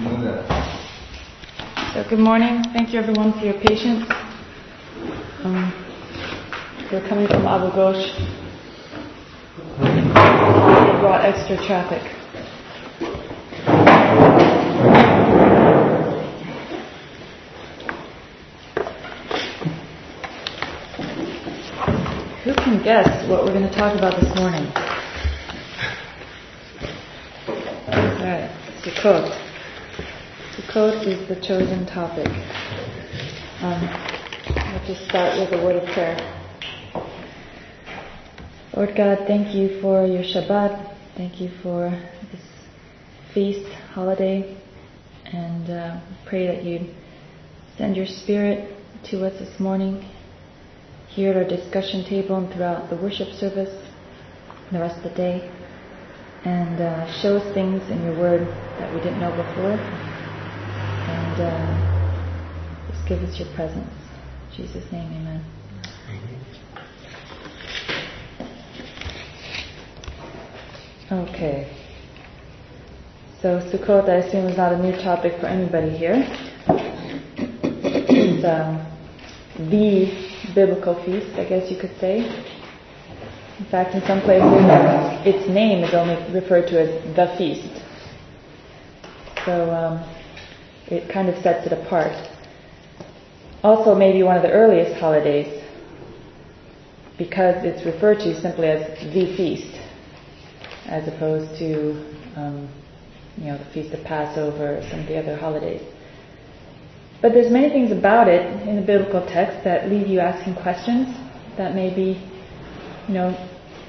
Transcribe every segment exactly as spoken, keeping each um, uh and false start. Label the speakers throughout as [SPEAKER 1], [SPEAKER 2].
[SPEAKER 1] So good morning. Thank you everyone for your patience. Um, we're coming from Abu Ghosh. We brought extra traffic. Who can guess what we're going to talk about this morning? Alright, Sukkot. Sukkot is the chosen topic. Um, let's just start with a word of prayer. Lord God, thank you for your Shabbat. Thank you for this feast, holiday. And uh, pray that you'd send your Spirit to us this morning, here at our discussion table and throughout the worship service, and the rest of the day. And uh, show us things in your word that we didn't know before. And uh, just give us your presence. In Jesus' name, amen. Okay. So Sukkot, I assume, is not a new topic for anybody here. It's um, the biblical feast, I guess you could say. In fact, in some places, its name is only referred to as the feast. So um, it kind of sets it apart. Also, maybe one of the earliest holidays, because it's referred to simply as the feast, as opposed to, um, you know, the Feast of Passover or some of the other holidays. But there's many things about it in the biblical text that leave you asking questions that maybe, you know,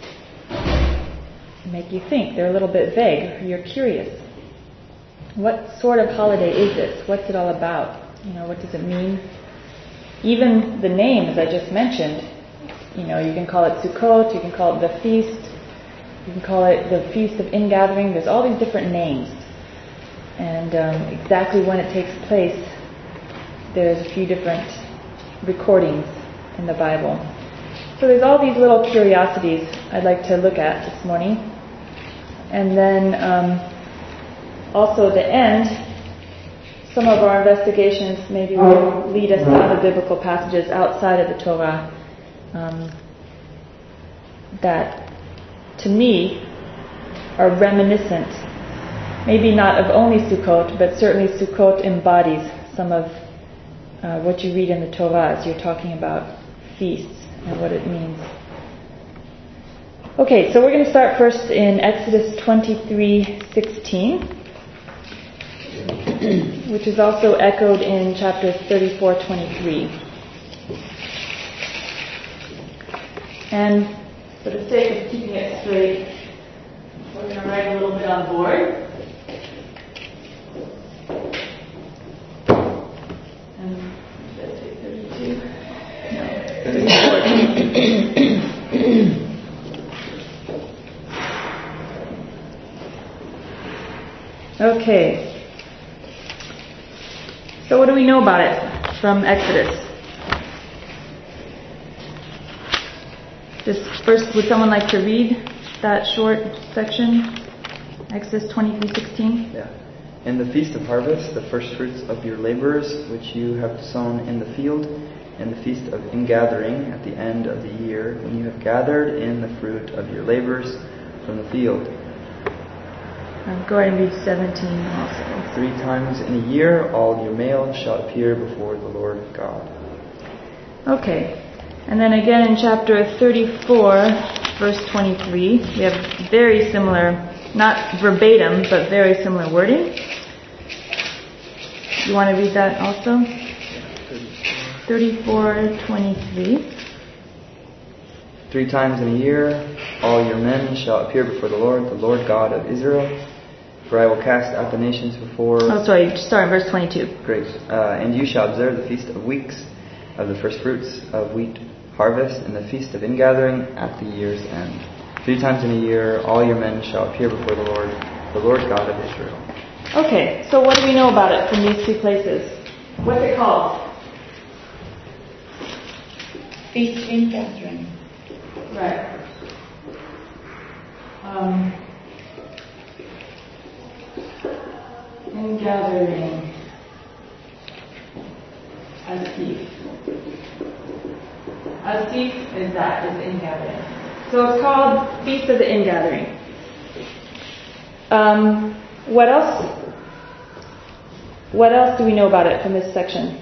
[SPEAKER 1] make you think. They're a little bit vague. You're curious. What sort of holiday is this? What's it all about? You know, what does it mean? Even the name, as I just mentioned, you know, you can call it Sukkot, you can call it the feast, you can call it the Feast of Ingathering. There's all these different names. And um, exactly when it takes place, there's a few different recordings in the Bible. So there's all these little curiosities I'd like to look at this morning. And then um, also at the end, some of our investigations maybe will lead us to other biblical passages outside of the Torah um, that, to me, are reminiscent, maybe not of only Sukkot, but certainly Sukkot embodies some of uh, what you read in the Torah as you're talking about feasts and what it means. Okay, so we're going to start first in Exodus twenty-three sixteen, which is also echoed in chapter thirty-four twenty-three. And for the sake of keeping it straight, we're going to write a little bit on the board. And did I say thirty-two? No, thirty-four. Okay. So what do we know about it from Exodus? Just first, would someone like to read that short section? Exodus twenty-three sixteen.
[SPEAKER 2] Yeah. In the feast of harvest, the first fruits of your labors, which you have sown in the field, and the feast of ingathering at the end of the year, when you have gathered in the fruit of your labors from the field.
[SPEAKER 1] Um, go ahead and read seventeen also.
[SPEAKER 2] Three times in a year, all your males shall appear before the Lord God.
[SPEAKER 1] Okay. And then again in chapter thirty-four, verse twenty-three, we have very similar, not verbatim, but very similar wording. You want to read that also? thirty-four twenty-three.
[SPEAKER 2] Three times in a year, all your men shall appear before the Lord, the Lord God of Israel. For I will cast out the nations before...
[SPEAKER 1] Oh, sorry, start in verse twenty-two.
[SPEAKER 2] Great. Uh, and you shall observe the feast of weeks, of the first fruits of wheat harvest, and the feast of ingathering at the year's end. Three times in a year, all your men shall appear before the Lord, the Lord God of Israel.
[SPEAKER 1] Okay, so what do we know about it from these two places? What's it called?
[SPEAKER 3] Feast of Ingathering.
[SPEAKER 1] Right. Um, Ingathering. Asif. Asif is that, is ingathering. So it's called Feast of the Ingathering. Um, what else? What else do we know about it from this section?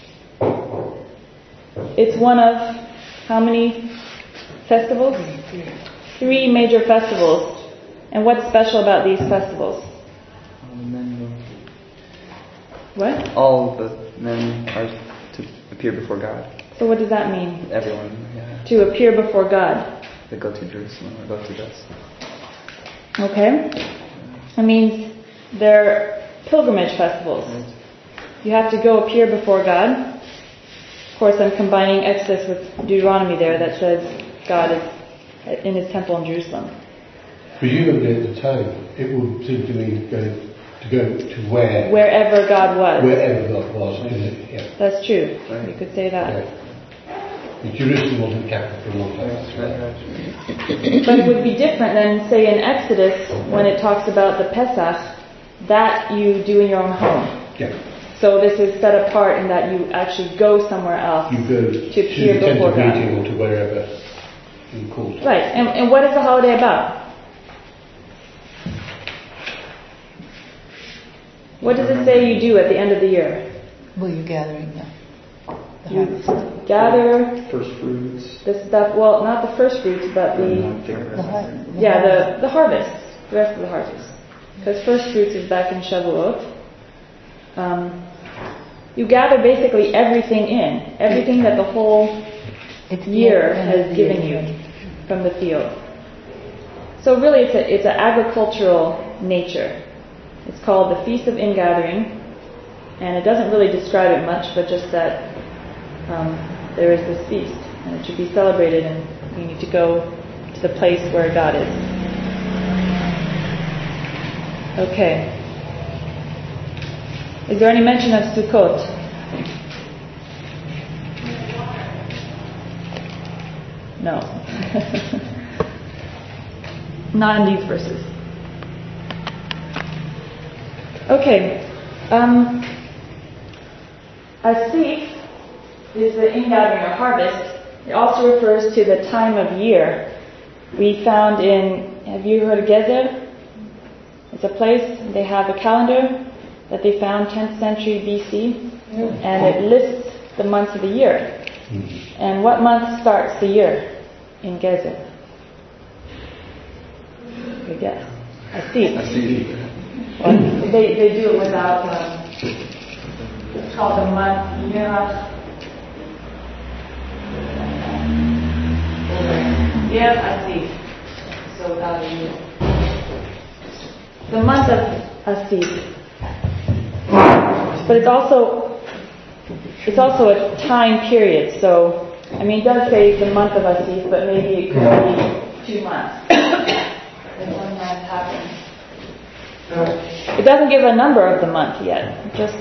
[SPEAKER 1] It's one of how many festivals? Three major festivals. And what's special about these festivals?
[SPEAKER 2] All the men will,
[SPEAKER 1] What?
[SPEAKER 2] all the men are to appear before God.
[SPEAKER 1] So what does that mean?
[SPEAKER 2] Everyone, yeah.
[SPEAKER 1] To appear before God.
[SPEAKER 2] They go to Jerusalem or go to this.
[SPEAKER 1] Okay? That means they're pilgrimage festivals.
[SPEAKER 2] Right.
[SPEAKER 1] You have to go appear before God. Of course, I'm combining Exodus with Deuteronomy there that says God is in His temple in Jerusalem.
[SPEAKER 4] Presumably at the time, it would seem to me go, to go to where...
[SPEAKER 1] Wherever God was.
[SPEAKER 4] Wherever God was. It, yeah.
[SPEAKER 1] That's true.
[SPEAKER 2] Right.
[SPEAKER 1] You could say that.
[SPEAKER 4] Yeah. Jerusalem wasn't capital for a long time.
[SPEAKER 2] Right, right, right.
[SPEAKER 1] But it would be different than, say, in Exodus, when it talks about the Pesach, that you do in your own home.
[SPEAKER 4] Yeah.
[SPEAKER 1] So this is set apart in that you actually go somewhere else
[SPEAKER 4] You go
[SPEAKER 1] to
[SPEAKER 4] to
[SPEAKER 1] appear
[SPEAKER 4] the tent
[SPEAKER 1] before
[SPEAKER 4] of
[SPEAKER 1] God.
[SPEAKER 4] meeting or to wherever you're called.
[SPEAKER 1] Right. And, and what is the holiday about? What does it say you do at the end of the year?
[SPEAKER 3] Well, you're gathering the, the
[SPEAKER 1] You
[SPEAKER 3] harvest.
[SPEAKER 1] gather
[SPEAKER 2] First fruits.
[SPEAKER 1] the stuff, well, not the first fruits, but the,
[SPEAKER 3] The, har- the
[SPEAKER 1] yeah,
[SPEAKER 3] harvest.
[SPEAKER 1] the, the harvest, the rest of the harvest. Because first fruits is back in Shavuot. Um, you gather basically everything in, everything that the whole
[SPEAKER 3] It's the
[SPEAKER 1] year
[SPEAKER 3] end of
[SPEAKER 1] has
[SPEAKER 3] the
[SPEAKER 1] given
[SPEAKER 3] year.
[SPEAKER 1] you from the field. So really it's a, it's an agricultural nature. It's called the Feast of Ingathering, and it doesn't really describe it much, but just that um, there is this feast, and it should be celebrated, and you need to go to the place where God is. Okay. Is there any mention of Sukkot? No. Not in these verses. Okay. Um, Asif is the ingathering or harvest. It also refers to the time of year. We found in, have you heard of Gezer? It's a place, they have a calendar that they found tenth century B C, and it lists the months of the year.
[SPEAKER 4] Mm.
[SPEAKER 1] And what month starts the year in Gezer? Good guess. Asif.
[SPEAKER 2] I see.
[SPEAKER 1] Well, they, they do it without, um, it's called the month, Year Year Asif. So without a year. The month of Asif. But it's also, it's also a time period, so, I mean, it does say the month of Asif, but maybe it could be two months. If one month happens. It doesn't give a number of the month yet, just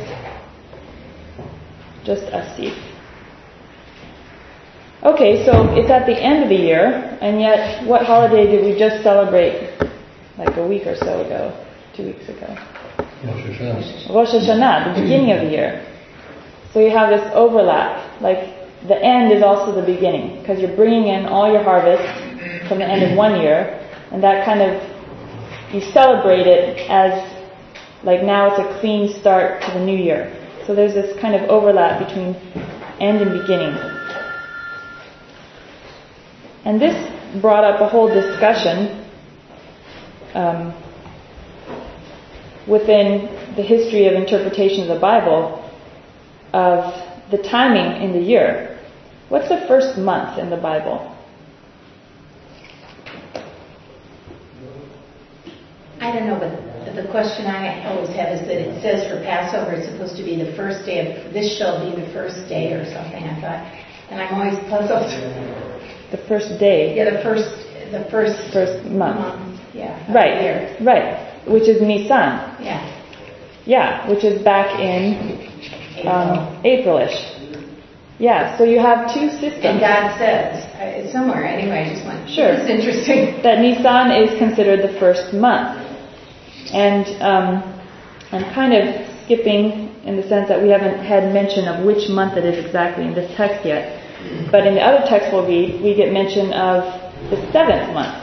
[SPEAKER 1] just Asif. Okay, so it's at the end of the year, and yet what holiday did we just celebrate like a week or so ago, two weeks ago?
[SPEAKER 4] Rosh Hashanah.
[SPEAKER 1] Rosh Hashanah, the beginning of the year. So you have this overlap, like the end is also the beginning, because you're bringing in all your harvest from the end of one year, and that kind of, you celebrate it as like now it's a clean start to the new year. So there's this kind of overlap between end and beginning. And this brought up a whole discussion um, within the history of interpretation of the Bible of the timing in the year. What's the first month in the Bible?
[SPEAKER 5] I don't know, but the question I always have is that it says for Passover it's supposed to be the first day of, this shall be the first day or something, I thought. And I'm always puzzled.
[SPEAKER 1] The first day.
[SPEAKER 5] Yeah, the first, the first,
[SPEAKER 1] First month.
[SPEAKER 5] month. Yeah. of the
[SPEAKER 1] Right,
[SPEAKER 5] year.
[SPEAKER 1] right. Which is Nisan.
[SPEAKER 5] Yeah.
[SPEAKER 1] Yeah, which is back in um, April-ish. Yeah, so you have two systems.
[SPEAKER 5] And God says, uh, it's somewhere anyway, I just went,
[SPEAKER 1] Sure.
[SPEAKER 5] it's interesting.
[SPEAKER 1] That Nisan is considered the first month. And um, I'm kind of skipping in the sense that we haven't had mention of which month it is exactly in this text yet. But in the other text we'll read, we get mention of the seventh month.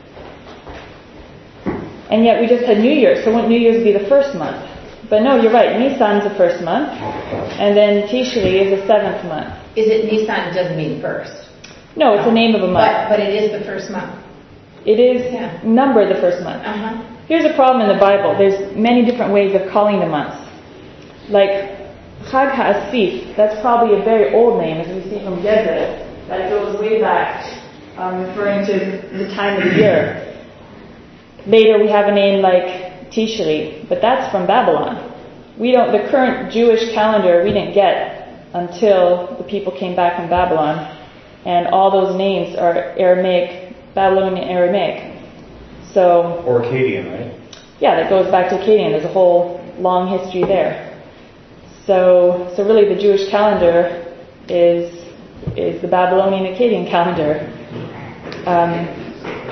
[SPEAKER 1] And yet we just had New Year's, so wouldn't New Year's be the first month? But no, you're right, Nisan's the first month, and then Tishri is the seventh month.
[SPEAKER 5] Is it Nisan doesn't mean first?
[SPEAKER 1] No, it's the name of a month.
[SPEAKER 5] But, but it is the first month.
[SPEAKER 1] It is
[SPEAKER 5] Yeah.
[SPEAKER 1] numbered the first month.
[SPEAKER 5] Uh-huh.
[SPEAKER 1] Here's a problem in the Bible. There's many different ways of calling the months. Like Chag HaAsif, that's probably a very old name, as we see from Gezer, that goes way back, um, referring to the time of the year. Later we have a name like Tishri, but that's from Babylon. We don't, the current Jewish calendar we didn't get until the people came back from Babylon, and all those names are Aramaic, Babylonian Aramaic. So,
[SPEAKER 6] or Akkadian, right?
[SPEAKER 1] Yeah, that goes back to Akkadian. There's a whole long history there. So, so really the Jewish calendar is is the Babylonian Akkadian calendar. Um,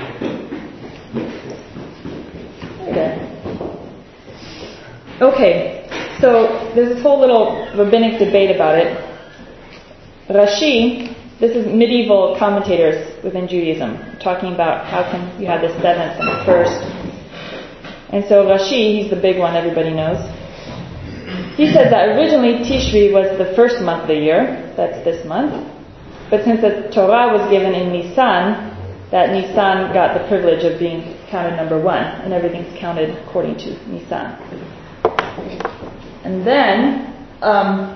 [SPEAKER 1] okay. Okay, so there's this whole little rabbinic debate about it. Rashi, this is medieval commentators within Judaism, talking about how come you have the seventh and the first. And so Rashi, he's the big one everybody knows. He says that originally Tishri was the first month of the year, that's this month. But since the Torah was given in Nisan, that Nisan got the privilege of being counted number one, and everything's counted according to Nisan. And then um,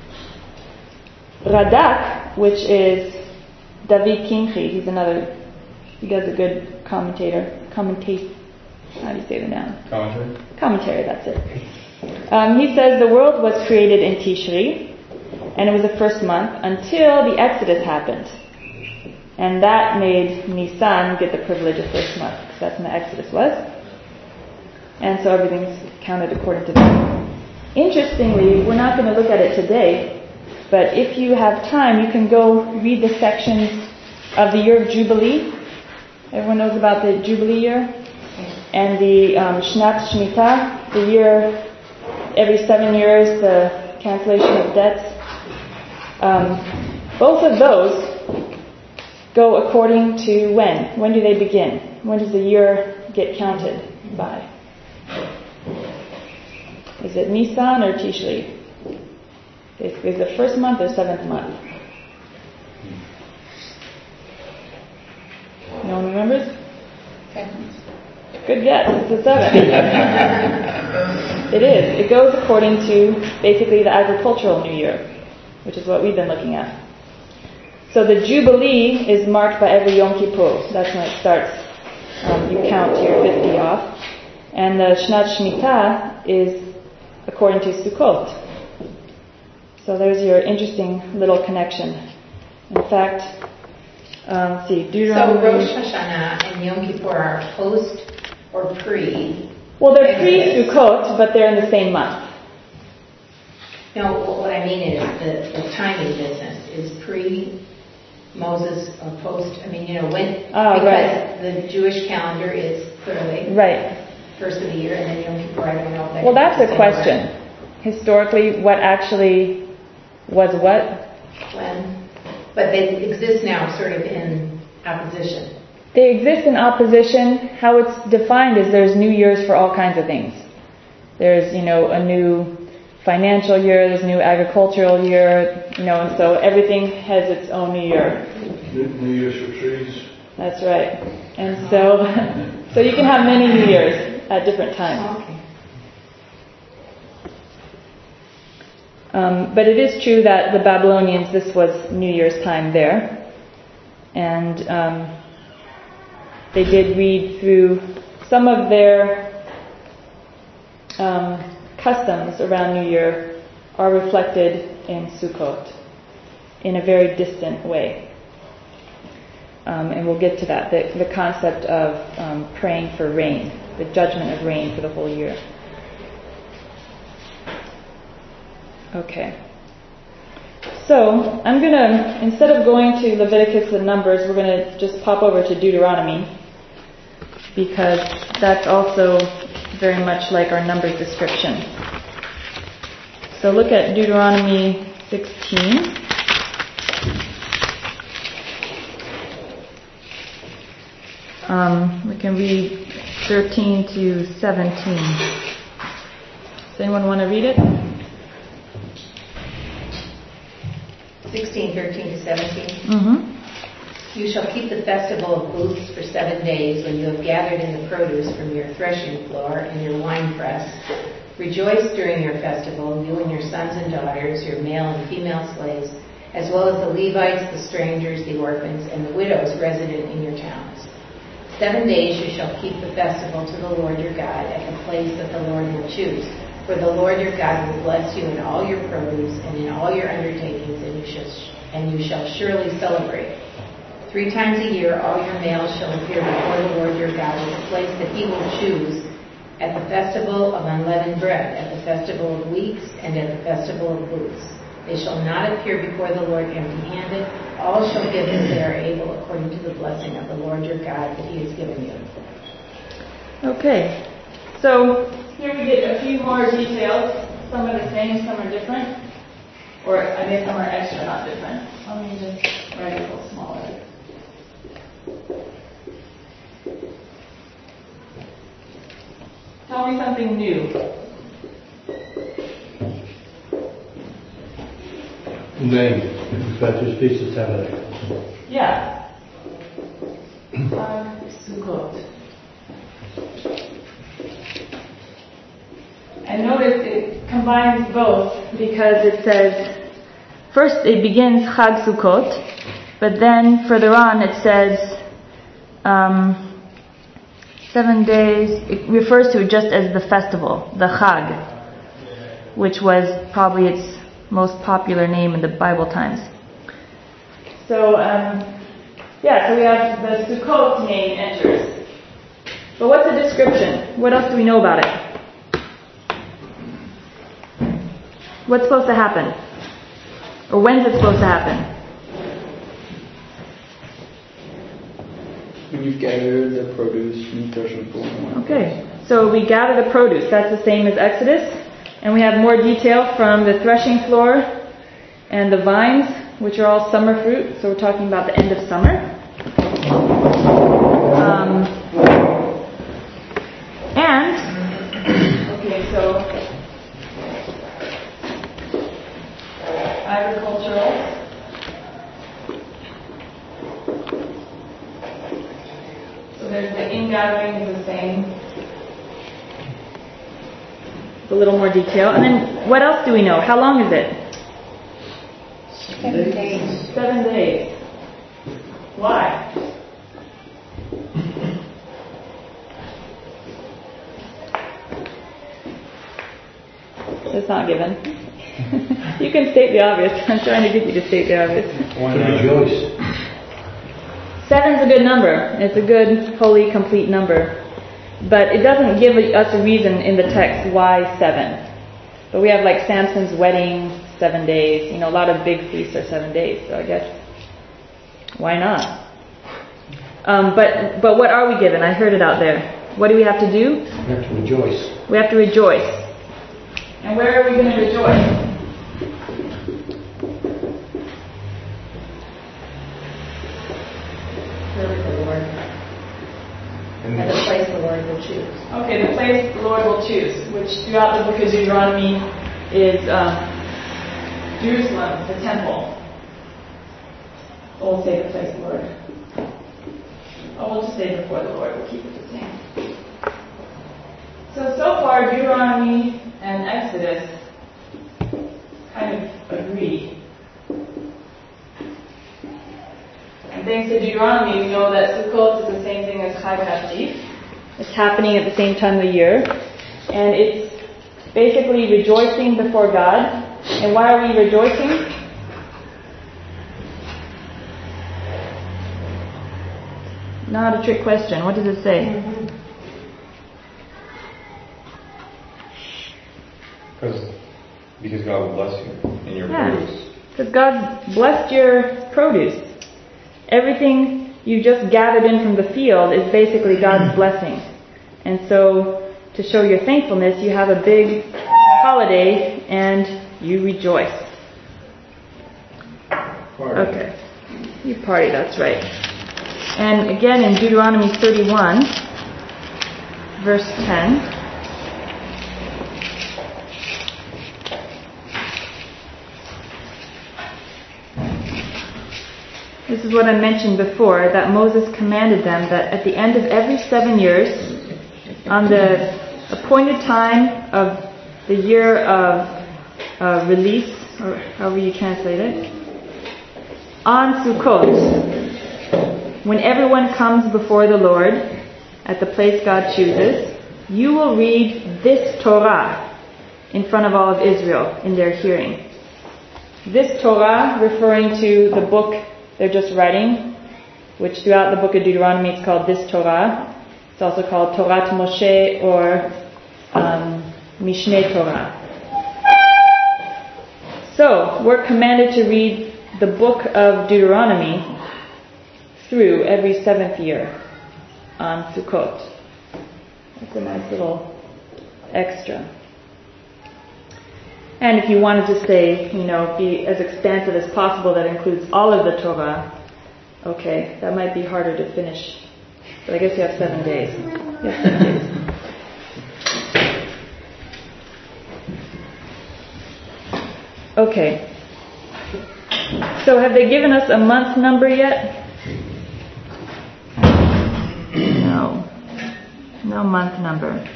[SPEAKER 1] Radak, which is David Kimchi, he's another, he does a good commentator, commentate, how do you say the noun?
[SPEAKER 6] Commentary.
[SPEAKER 1] Commentary, that's it. Um, he says the world was created in Tishri, and it was the first month until the Exodus happened. And that made Nisan get the privilege of first month, because that's when the Exodus was. And so everything's counted according to that. Interestingly, we're not going to look at it today, but if you have time, you can go read the sections of the year of Jubilee. Everyone knows about the Jubilee year? And the um, Shnat Shemitah, the year, every seven years, the cancellation of debts. Um, both of those go according to when? When do they begin? When does the year get counted by? Is it Nisan or Tishri? Is it the first month or seventh month? No one remembers? Good guess. It's the seventh. It is. It goes according to basically the agricultural new year, which is what we've been looking at. So the Jubilee is marked by every Yom Kippur. That's when it starts. Um, you count your fifty off. And the Shnat Shemitah is according to Sukkot. So there's your interesting little connection. In fact, um, let's see, Deuteronomy.
[SPEAKER 5] So Rosh Hashanah and Yom Kippur are post or pre?
[SPEAKER 1] Well, they're pre-Sukkot, but they're in the same month.
[SPEAKER 5] No, what I mean is the, the timing business is pre Moses or post. I mean, you know, when
[SPEAKER 1] Oh,
[SPEAKER 5] because
[SPEAKER 1] right.
[SPEAKER 5] the Jewish calendar is clearly
[SPEAKER 1] Right.
[SPEAKER 5] first of the year, and then Yom Kippur. I don't know if that
[SPEAKER 1] Well, that's
[SPEAKER 5] is
[SPEAKER 1] a
[SPEAKER 5] the
[SPEAKER 1] question.
[SPEAKER 5] same
[SPEAKER 1] Historically, what actually was what?
[SPEAKER 5] When, but they exist now, sort of in opposition.
[SPEAKER 1] They exist in opposition. How it's defined is there's new years for all kinds of things. There's, you know, a new financial year, there's a new agricultural year, you know, and so everything has its own new year.
[SPEAKER 4] New, New Year's for trees.
[SPEAKER 1] That's right. And so, so you can have many new years at different times.
[SPEAKER 5] Okay.
[SPEAKER 1] Um, but it is true that the Babylonians, this was New Year's time there. And um, they did read through some of their um, customs around New Year are reflected in Sukkot in a very distant way. Um, and we'll get to that, the, the concept of um, praying for rain, the judgment of rain for the whole year. Okay. So, I'm going to, instead of going to Leviticus and Numbers, we're going to just pop over to Deuteronomy, because that's also very much like our numbers description. So look at Deuteronomy sixteen. Um, we can read thirteen to seventeen. Does anyone want to read it?
[SPEAKER 5] sixteen, thirteen to seventeen.
[SPEAKER 1] Mm-hmm.
[SPEAKER 5] You shall keep the festival of booths for seven days when you have gathered in the produce from your threshing floor and your winepress. Rejoice during your festival, you and your sons and daughters, your male and female slaves, as well as the Levites, the strangers, the orphans, and the widows resident in your towns. Seven days you shall keep the festival to the Lord your God at the place that the Lord will choose. For the Lord your God will bless you in all your produce and in all your undertakings, and you shall, and you shall surely celebrate. Three times a year all your males shall appear before the Lord your God at the place that he will choose, at the festival of unleavened bread, at the festival of weeks, and at the festival of booths. They shall not appear before the Lord empty-handed. All shall give as they are able, according to the blessing of the Lord your God that he has given you.
[SPEAKER 1] Okay, so here we get a few more details. Some are the same, some are different. Or I guess some are extra, not different. Let me just write it a little smaller. Tell me something new.
[SPEAKER 4] Name, refer to Feast of Tabernacles.
[SPEAKER 1] Yeah. Chag Sukkot. And notice it combines both because it says, first it begins Chag Sukkot, but then further on it says, um, seven days, it refers to it just as the festival, the Chag, which was probably its most popular name in the Bible times. So, um, yeah, so we have the Sukkot name enters. But what's the description? What else do we know about it? What's supposed to happen? Or when's it supposed to happen?
[SPEAKER 2] When you've gathered the produce from the threshing floor.
[SPEAKER 1] Okay, so we gather the produce. That's the same as Exodus. And we have more detail from the threshing floor and the vines, which are all summer fruit. So we're talking about the end of summer. Um, and, okay, so agricultural. So there's the ingathering is the same. It's a little more detail. And then what else do we know? How long is it?
[SPEAKER 3] Seven days.
[SPEAKER 1] Seven days. Why? It's not given. You can state the obvious. I'm trying to get you to state the obvious.
[SPEAKER 4] To rejoice.
[SPEAKER 1] Seven's a good number. It's a good, holy, complete number. But it doesn't give us a reason in the text why seven. But we have like Samson's wedding, seven days. You know, a lot of big feasts are seven days. So I guess, why not? Um, but but what are we given? I heard it out there. What do we have to do?
[SPEAKER 4] We have to rejoice.
[SPEAKER 1] We have to rejoice. And where are we going to rejoice?
[SPEAKER 5] Really the Lord. At the place the Lord will choose.
[SPEAKER 1] Okay, the place the Lord will choose, which throughout the book of Deuteronomy is um, Jerusalem, the temple. We'll say the place the Lord. Oh, we'll just say before the Lord. We'll keep it the same. So, so far, Deuteronomy and Exodus kind of agree. And thanks to Deuteronomy, we know that Sukkot is the same thing as Chag HaShif. It's happening at the same time of the year. And it's basically rejoicing before God. And why are we rejoicing? Not a trick question. What does it say?
[SPEAKER 5] Mm-hmm.
[SPEAKER 6] Because, because God will bless you in your
[SPEAKER 1] Yeah.
[SPEAKER 6] produce.
[SPEAKER 1] Because God blessed your produce. Everything you just gathered in from the field is basically God's blessing. And so to show your thankfulness, you have a big holiday and you rejoice.
[SPEAKER 6] Party.
[SPEAKER 1] Okay. You party, that's right. And again in Deuteronomy thirty-one, verse ten. This is what I mentioned before, that Moses commanded them that at the end of every seven years, on the appointed time of the year of uh, release, or however you translate it, on Sukkot, when everyone comes before the Lord at the place God chooses, you will read this Torah in front of all of Israel in their hearing. This Torah referring to the book they're just writing, which throughout the book of Deuteronomy it's called this Torah. It's also called Torat Moshe or um, Mishneh Torah. So, we're commanded to read the book of Deuteronomy through every seventh year on Sukkot. That's a nice little extra. And if you wanted to say, you know, be as expansive as possible, that includes all of the Torah, okay, that might be harder to finish. But I guess you have seven days. You have seven days. Okay. So have they given us a month number yet? No. No month number.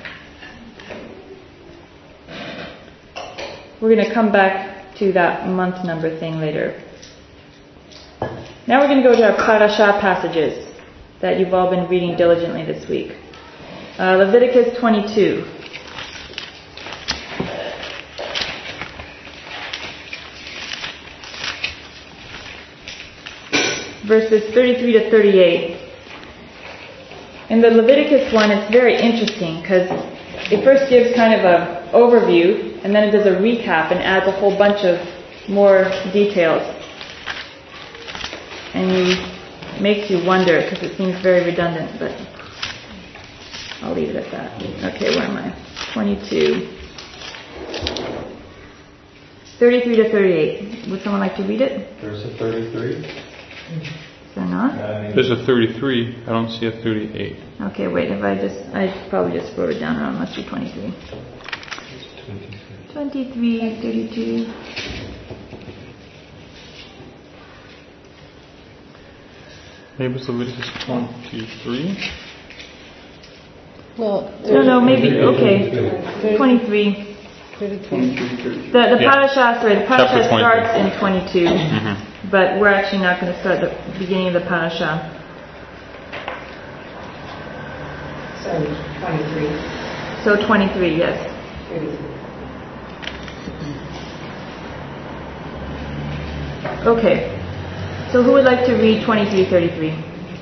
[SPEAKER 1] We're going to come back to that month number thing later. Now we're going to go to our parasha passages that you've all been reading diligently this week. Uh, Leviticus twenty-two. Verses thirty-three to thirty-eight. In the Leviticus one, it's very interesting because it first gives kind of an overview, and then it does a recap and adds a whole bunch of more details. And it makes you wonder because it seems very redundant, but I'll leave it at that. Okay, where am I? twenty-two. thirty-three to thirty-eight. Would someone like to read it?
[SPEAKER 6] There's a thirty-three.
[SPEAKER 1] Is there not?
[SPEAKER 7] There's a thirty-three. I don't see a thirty-eight.
[SPEAKER 1] Okay, wait, if I just, I probably just wrote it down wrong. It must be twenty-three. twenty-three, thirty-two.
[SPEAKER 7] Maybe it's Leviticus twenty-three.
[SPEAKER 3] Well,
[SPEAKER 1] No, no, maybe, okay. twenty-three.
[SPEAKER 3] thirty-three.
[SPEAKER 1] The, the
[SPEAKER 7] Yeah.
[SPEAKER 1] parasha, sorry, the parasha
[SPEAKER 7] Chapter twenty-three.
[SPEAKER 1] starts in twenty-two,
[SPEAKER 7] Mm-hmm.
[SPEAKER 1] but we're actually not going to start the beginning of the parasha.
[SPEAKER 5] So twenty-three,
[SPEAKER 1] So twenty-three, yes.
[SPEAKER 5] thirty-three.
[SPEAKER 1] Okay. So who would like to read twenty-three thirty-three?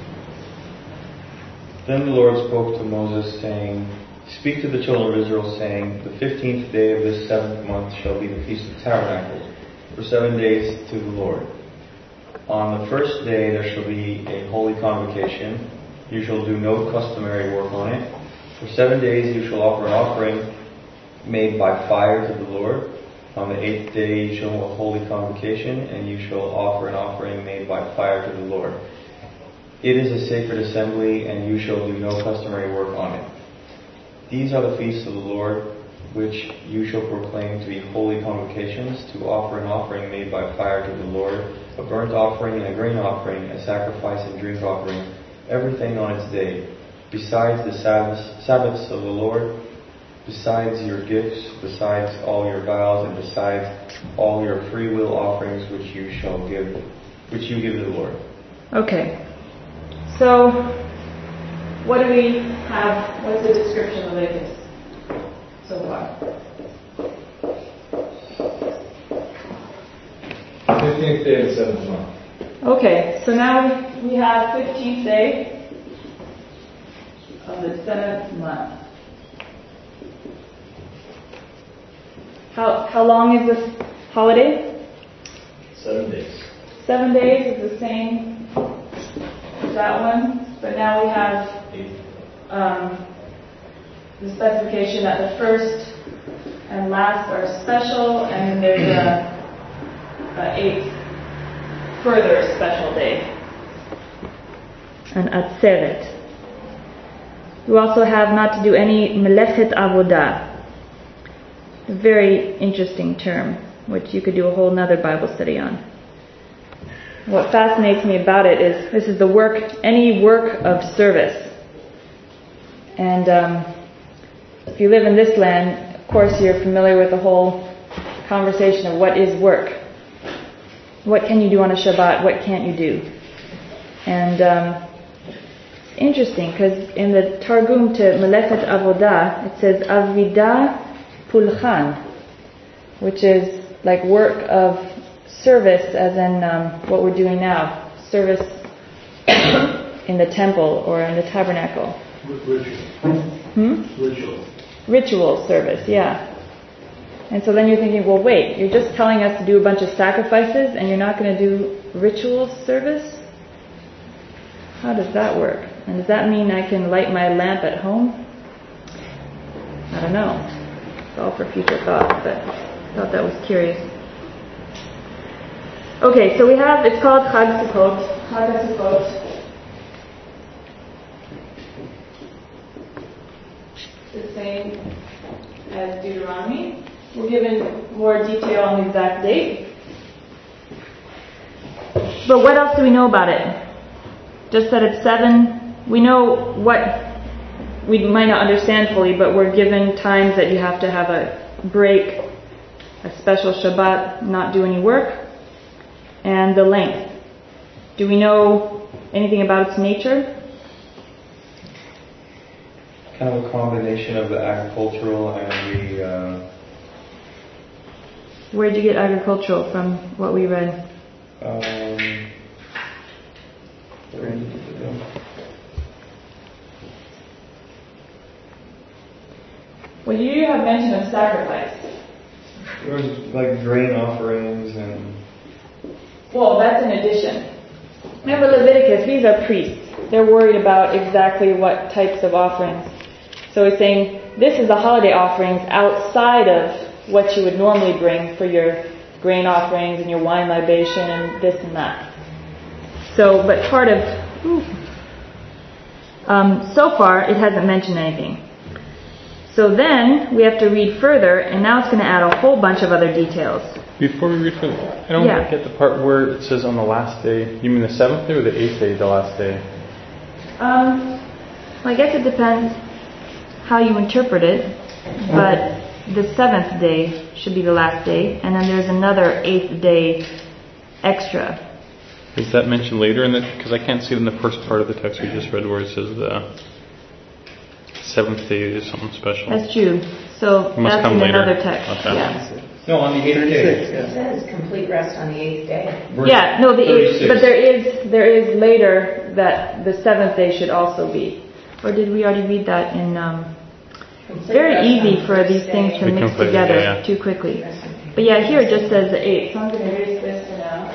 [SPEAKER 6] Then the Lord spoke to Moses, saying, Speak to the children of Israel, saying, The fifteenth day of this seventh month shall be the Feast of Tabernacles, for seven days to the Lord. On the first day there shall be a holy convocation. You shall do no customary work on it. For seven days you shall offer an offering made by fire to the Lord. On the eighth day you shall have a holy convocation, and you shall offer an offering made by fire to the Lord. It is a sacred assembly, and you shall do no customary work on it. These are the feasts of the Lord, which you shall proclaim to be holy convocations, to offer an offering made by fire to the Lord, a burnt offering and a grain offering, a sacrifice and drink offering, everything on its day, besides the Sabbaths, Sabbaths of the Lord, besides your gifts, besides all your vows, and besides all your free will offerings which you shall give, which you give to the Lord.
[SPEAKER 1] Okay. So, what do we have? What's the description of Leviticus so far?
[SPEAKER 8] fifteenth day of the seventh month.
[SPEAKER 1] Okay, so now we, we have fifteenth day of the seventh month. How how long is this holiday?
[SPEAKER 8] Seven days.
[SPEAKER 1] Seven days is the same as that one, but now we have
[SPEAKER 8] Eight.
[SPEAKER 1] um, the specification that the first and last are special, and then there's a, a eighth further special day, an atzeret. You also have not to do any melechet avodah, a very interesting term, which you could do a whole nother Bible study on. What fascinates me about it is this is the work, any work of service. And um, if you live in this land, of course you're familiar with the whole conversation of what is work. What can you do on a Shabbat? What can't you do? And um, it's interesting because in the Targum to Melechet Avodah, it says Avida Pulchan, which is like work of service, as in um, what we're doing now, service in the temple or in the tabernacle.
[SPEAKER 4] Ritual.
[SPEAKER 1] Hmm?
[SPEAKER 4] Ritual.
[SPEAKER 1] Ritual service, yeah. And so then you're thinking, well, wait, you're just telling us to do a bunch of sacrifices and you're not going to do ritual service? How does that work? And does that mean I can light my lamp at home? I don't know. It's all for future thought, but I thought that was curious. Okay, so we have, it's called Chag Sukkot. Chag Sukkot. The same as Deuteronomy. We're given more detail on the exact date. But what else do we know about it? Just that it's seven. We know what we might not understand fully, but we're given times that you have to have a break, a special Shabbat, not do any work, and the length. Do we know anything about its nature?
[SPEAKER 6] Kind of a combination of the agricultural and the... Uh,
[SPEAKER 1] Where did you get agricultural from what we read?
[SPEAKER 6] um,
[SPEAKER 1] Well, you have mention of sacrifice.
[SPEAKER 6] there was like grain offerings and...
[SPEAKER 1] Well, that's an addition. Remember Leviticus, these are priests. They're worried about exactly what types of offerings. So he's saying, this is the holiday offerings outside of what you would normally bring for your grain offerings and your wine libation and this and that. So, but part of, um, so far it hasn't mentioned anything. So then we have to read further, and now it's going to add a whole bunch of other details.
[SPEAKER 7] Before we read further, I don't
[SPEAKER 1] Yeah.
[SPEAKER 7] get the part where it says on the last day. You mean the seventh day or the eighth day, the last day?
[SPEAKER 1] Um, well, I guess it depends how you interpret it, but the seventh day should be the last day, and then there's another eighth day extra.
[SPEAKER 7] Is that mentioned later in the? Because I can't see it in the first part of the text we just read where it says the seventh day is something special.
[SPEAKER 1] That's true. So
[SPEAKER 7] It must
[SPEAKER 1] that's
[SPEAKER 7] come
[SPEAKER 1] in
[SPEAKER 7] later.
[SPEAKER 1] another text.
[SPEAKER 7] Okay.
[SPEAKER 1] Yeah.
[SPEAKER 6] No, on the eighth day.
[SPEAKER 5] It says complete rest on the eighth day.
[SPEAKER 6] Verse
[SPEAKER 1] Yeah. No, the eighth,
[SPEAKER 6] thirty-six.
[SPEAKER 1] but there is there is later that the seventh day should also be. Or did we already read that in? Um, it's very
[SPEAKER 5] Complete rest
[SPEAKER 1] easy
[SPEAKER 5] on the
[SPEAKER 1] for
[SPEAKER 5] first
[SPEAKER 1] these
[SPEAKER 5] day.
[SPEAKER 1] things to
[SPEAKER 7] We
[SPEAKER 1] mix
[SPEAKER 7] completely-
[SPEAKER 1] together
[SPEAKER 7] yeah, yeah.
[SPEAKER 1] too quickly.
[SPEAKER 5] Rest on-
[SPEAKER 1] But yeah, here it just says the eighth. So I'm going to erase this for now.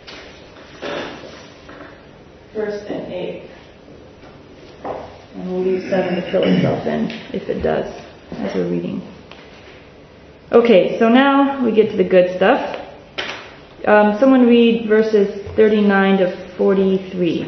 [SPEAKER 1] First and eighth. And we'll leave seven to fill itself in, if it does, as we're reading. Okay, so now we get to the good stuff. Um, someone read verses thirty-nine to forty-three.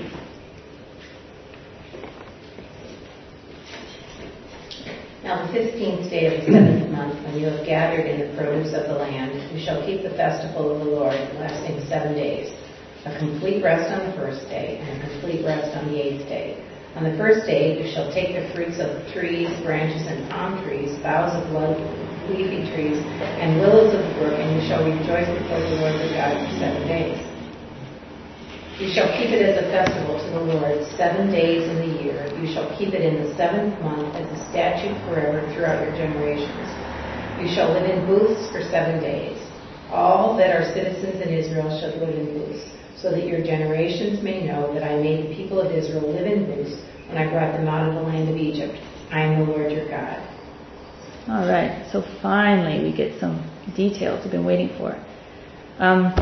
[SPEAKER 5] Now the fifteenth day of the seventh month, when you have gathered in the produce of the land, you shall keep the festival of the Lord, lasting seven days. A complete rest on the first day, and a complete rest on the eighth day. On the first day you shall take the fruits of trees, branches, and palm trees, boughs of leafy trees, and willows of the brook, and you shall rejoice before the Lord your God for seven days. You shall keep it as a festival to the Lord seven days in the year. You shall keep it in the seventh month as a statute forever throughout your generations. You shall live in booths for seven days. All that are citizens in Israel shall live in booths, so that your generations may know that I made the people of Israel live in booths when I brought them out of the land of Egypt. I am the Lord your God.
[SPEAKER 1] All right, so finally we get some details we've been waiting for. Um,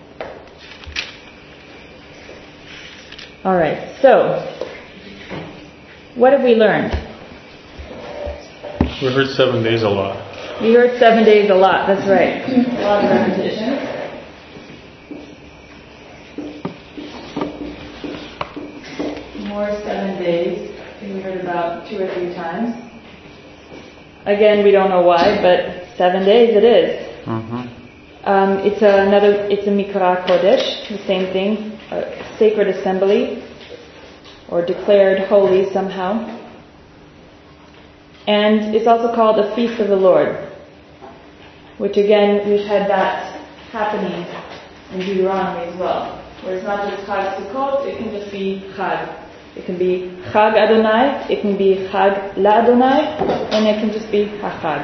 [SPEAKER 1] all right, so what have we learned?
[SPEAKER 7] We heard seven days a lot.
[SPEAKER 1] We heard seven days a lot, that's right. A lot of repetition. More seven days. I think we heard about two or three times. Again, we don't know why, but seven days it is.
[SPEAKER 7] Mm-hmm.
[SPEAKER 1] Um, it's a, another. It's a Mikra Kodesh, the same thing, a sacred assembly, or declared holy somehow. And it's also called a feast of the Lord, which again we've had that happening in Deuteronomy as well, where it's not just Chag Sukkot, it can just be Chag. It can be Chag Adonai, it can be Chag La Adonai, and it can just be HaChag.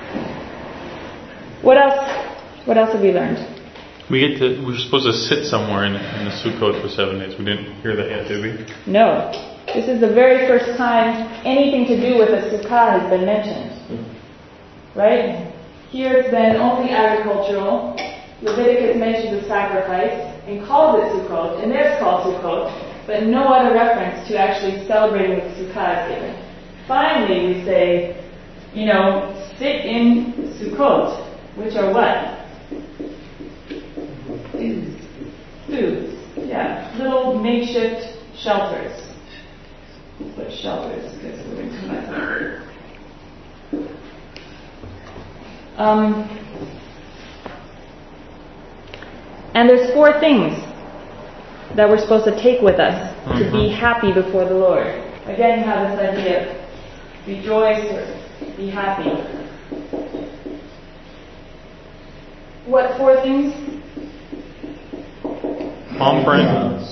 [SPEAKER 1] What else? What else have we learned?
[SPEAKER 7] We get to. We're supposed to sit somewhere in, in the Sukkot for seven days. We didn't hear that yet, did we?
[SPEAKER 1] No. This is the very first time anything to do with a sukkah has been mentioned. Right? Here it's been only agricultural. Leviticus mentions the sacrifice and calls it Sukkot, and there's called Sukkot, but no other reference to actually celebrating with sukkah is given. Finally, we say, you know, sit in Sukkot, which are what? Foods. Foods. Yeah. Little makeshift shelters. But shelters, because we're going to come back to that. Um, and there's four things that we're supposed to take with us mm-hmm. to be happy before the Lord. Again, you have this idea of rejoice or be happy. What four things?
[SPEAKER 7] Offering.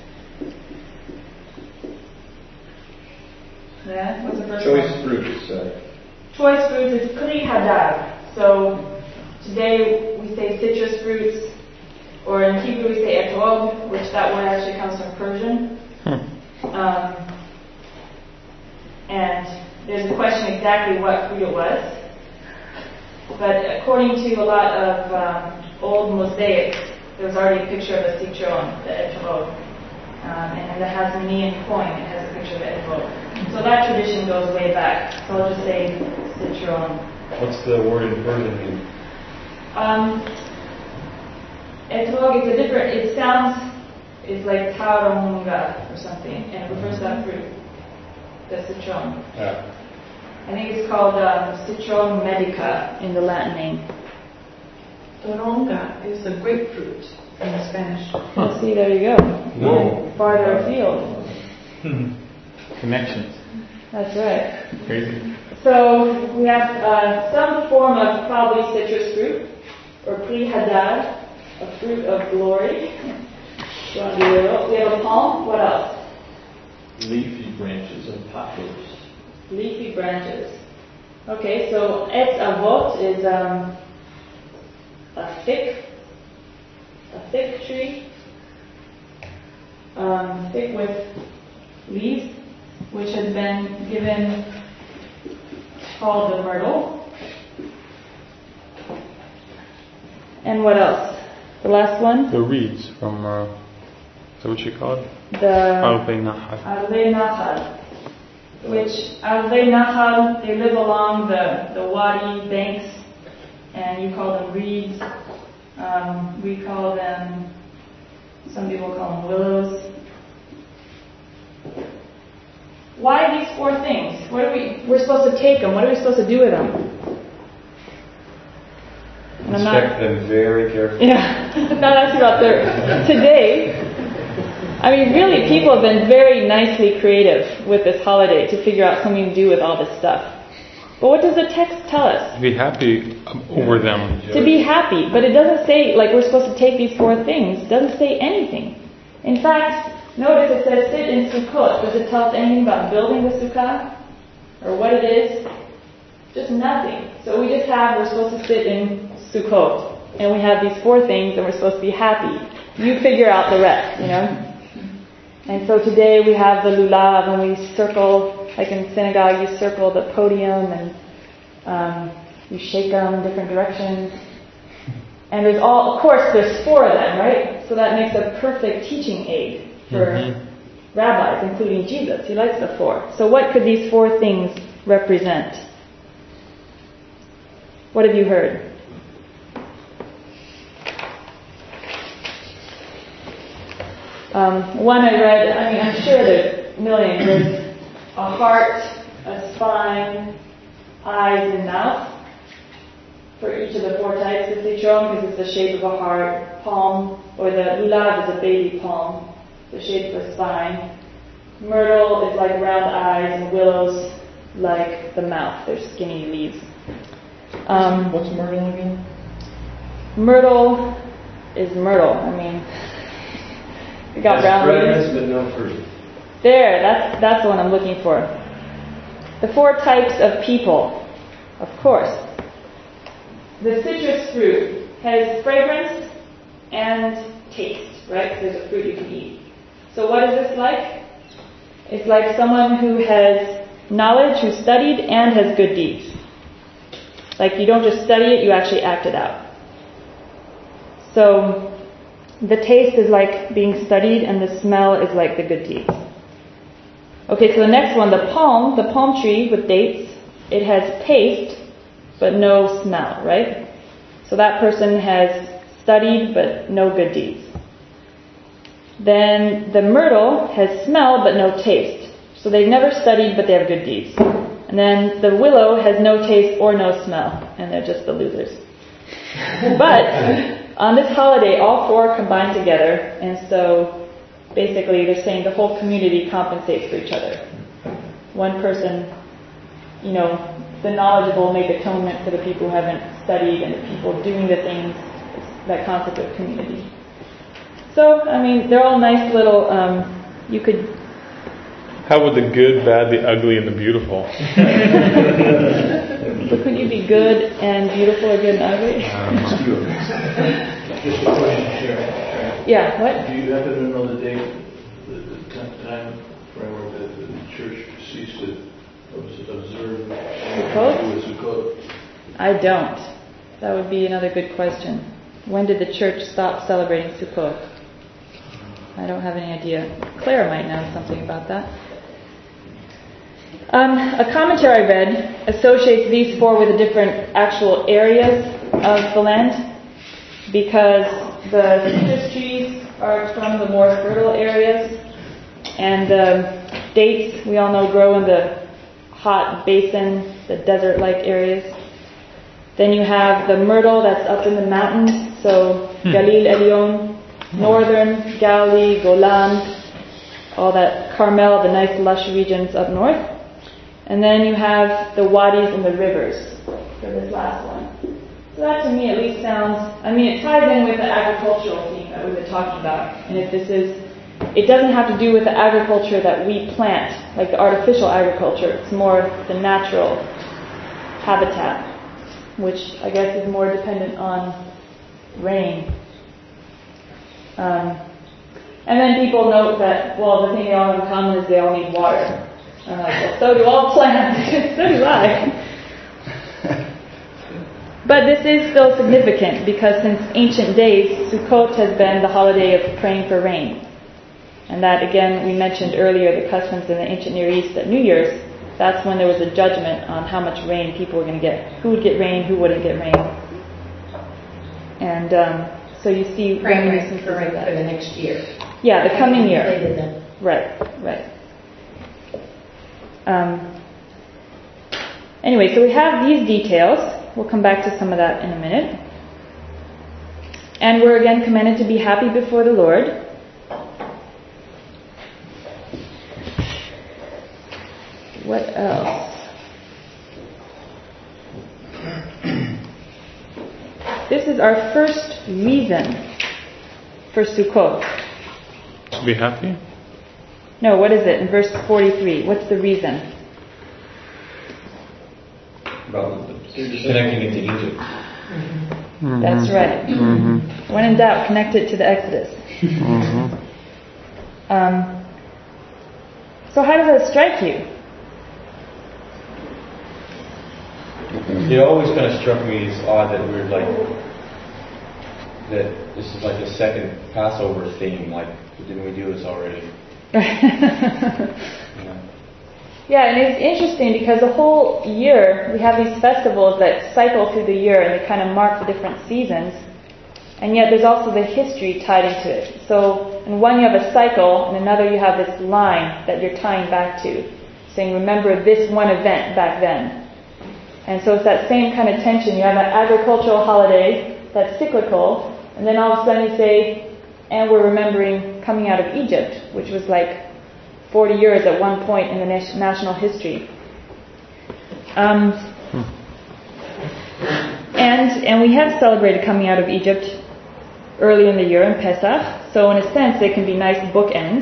[SPEAKER 1] Yeah, what's the first
[SPEAKER 8] Choice
[SPEAKER 1] one?
[SPEAKER 8] fruits. Uh,
[SPEAKER 1] Choice fruits is Pri Hadar. So today we say citrus fruits, or in Hebrew we say etrog, which that word actually comes from Persian.
[SPEAKER 7] Hmm.
[SPEAKER 1] Um, and there's a question exactly what fruit it was. But according to a lot of um, old mosaics, there was already a picture of a citron, the etrog. Um, and in the Hasmonean coin, it has a picture of the etrog. So that tradition goes way back. So I'll just say citron.
[SPEAKER 6] What's the word in Persian mean?
[SPEAKER 1] Um, etrog is a different, it sounds, it's like taronga or something, and it refers to that fruit, the citron.
[SPEAKER 6] Yeah.
[SPEAKER 1] I think it's called um, Citron medica in the Latin name.
[SPEAKER 3] Toronga is a grapefruit in Spanish.
[SPEAKER 1] Well, see, there you go.
[SPEAKER 6] Whoa.
[SPEAKER 1] And farther afield.
[SPEAKER 7] Connections.
[SPEAKER 1] That's right.
[SPEAKER 7] Crazy.
[SPEAKER 1] So we have uh, some form of probably citrus fruit, or Pri Hadar, a fruit of glory. You want to be little? We have a palm. What else?
[SPEAKER 8] leafy branches and poplars.
[SPEAKER 1] Leafy branches. Okay, so Etz Avot is um, a thick, a thick tree, um, thick with leaves, which has been given, called the myrtle. And what else? The last one?
[SPEAKER 7] The reeds from, uh, is that what you call it?
[SPEAKER 1] The
[SPEAKER 7] Arvei Nahal.
[SPEAKER 1] Arvei Nahal. Which, Arvei Nahal, they live along the, the wadi banks, and you call them reeds. Um, we call them, some people call them willows. Why these four things? What are we, we're supposed to take them. What are we supposed to do with them? And I'm
[SPEAKER 6] Inspect
[SPEAKER 1] not,
[SPEAKER 6] them very carefully.
[SPEAKER 1] yeah, I'm not asking about their, today, I mean really people have been very nicely creative with this holiday to figure out something to do with all this stuff. But what does the text tell us?
[SPEAKER 7] Be happy over them.
[SPEAKER 1] To be happy, but it doesn't say like we're supposed to take these four things. It doesn't say anything. In fact, notice it says sit in Sukkot. Does it tell us anything about building the Sukkah? Or what it is? Just nothing. So we just have, we're supposed to sit in Sukkot. And we have these four things and we're supposed to be happy. You figure out the rest, you know? And so today we have the lulav and we circle, like in synagogue you circle the podium and um, you shake them in different directions. And there's all, of course there's four of them, right? So that makes a perfect teaching aid for mm-hmm. rabbis, including Jesus. He likes the four. So what could these four things represent? What have you heard? Um, one I read, I mean, I'm sure there's millions. There's a heart, a spine, eyes, and mouth for each of the four types of citron, because it's the shape of a heart. Palm, or the lulav is a baby palm, the shape of a spine. Myrtle is like round eyes, and willows like the mouth. They're skinny leaves. Um,
[SPEAKER 6] What's myrtle again?
[SPEAKER 1] Myrtle is myrtle. I mean, it got
[SPEAKER 8] Has
[SPEAKER 1] round
[SPEAKER 8] fragrance
[SPEAKER 1] leaves.
[SPEAKER 8] but no fruit.
[SPEAKER 1] There, that's that's the one I'm looking for. The four types of people, of course. The citrus fruit has fragrance and taste, right? There's a fruit you can eat. So what is this like? It's like someone who has knowledge, who studied, and has good deeds. Like you don't just study it, you actually act it out. So the taste is like being studied, and the smell is like the good deeds. Okay, so the next one, the palm, the palm tree with dates, it has taste, but no smell, right? So that person has studied, but no good deeds. Then the myrtle has smell, but no taste. So they've never studied, but they have good deeds. And then the willow has no taste or no smell, and they're just the losers. But on this holiday, all four combine together, and so basically they're saying the whole community compensates for each other. One person, you know, the knowledgeable make atonement for the people who haven't studied, and the people doing the things, that concept of community. So, I mean, they're all nice little, um, you could...
[SPEAKER 7] How would the good, bad, the ugly, and the beautiful?
[SPEAKER 1] But could you be good and beautiful or good and ugly?
[SPEAKER 8] Just a question, Sharon.
[SPEAKER 1] Yeah, what?
[SPEAKER 8] Do you happen to know the date, the, the time framework that the church ceased to observe
[SPEAKER 1] Sukkot?
[SPEAKER 8] Sukkot?
[SPEAKER 1] I don't. That would be another good question. When did the church stop celebrating Sukkot? I don't have any idea. Claire might know something about that. Um, a commentary I read associates these four with the different actual areas of the land, because the citrus trees are from the more fertile areas, and the dates, we all know, grow in the hot basin, the desert-like areas. Then you have the myrtle that's up in the mountains, so Galil Elyon, northern Galilee, Golan, all that Carmel, the nice lush regions up north. And then you have the wadis and the rivers for this last one. So that to me at least sounds, I mean, it ties in with the agricultural theme that we've been talking about. And if this is, it doesn't have to do with the agriculture that we plant, like the artificial agriculture. It's more the natural habitat, which I guess is more dependent on rain. Um, and then people note that, well, the thing they all have in common is they all need water. I'm like, well, so do all plants. So do I. But this is still significant because since ancient days, Sukkot has been the holiday of praying for rain. And that, again, we mentioned earlier, the customs in the ancient Near East at New Year's, that's when there was a judgment on how much rain people were going to get. Who would get rain, who wouldn't get rain. And um, so you see reminiscences
[SPEAKER 5] for,
[SPEAKER 1] of that.
[SPEAKER 5] for the next year.
[SPEAKER 1] Yeah, the coming year.
[SPEAKER 5] Later than.
[SPEAKER 1] Right, right. Um, anyway, so we have these details. We'll come back to some of that in a minute. And we're again commanded to be happy before the Lord. What else? This is our first reason for Sukkot.
[SPEAKER 7] To be happy?
[SPEAKER 1] No, what is it in verse forty-three? What's the reason?
[SPEAKER 6] About connecting it to Egypt.
[SPEAKER 1] Mm-hmm. That's right. Mm-hmm. When in doubt, connect it to the Exodus. Mm-hmm. Um, so how does that strike you?
[SPEAKER 6] It always kind of struck me as odd that we're like, that this is like a second Passover theme, like, didn't we do this already?
[SPEAKER 1] Yeah. Yeah, and it's interesting because the whole year we have these festivals that cycle through the year and they kind of mark the different seasons. And yet there's also the history tied into it. So in one you have a cycle, and another you have this line that you're tying back to, saying remember this one event back then. And so it's that same kind of tension. You have an agricultural holiday that's cyclical, and then all of a sudden you say, and we're remembering coming out of Egypt, which was like forty years at one point in the national history. Um, and and we have celebrated coming out of Egypt early in the year in Pesach, so in a sense they can be nice bookends.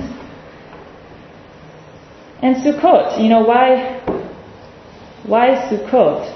[SPEAKER 1] And Sukkot, you know, why why Sukkot?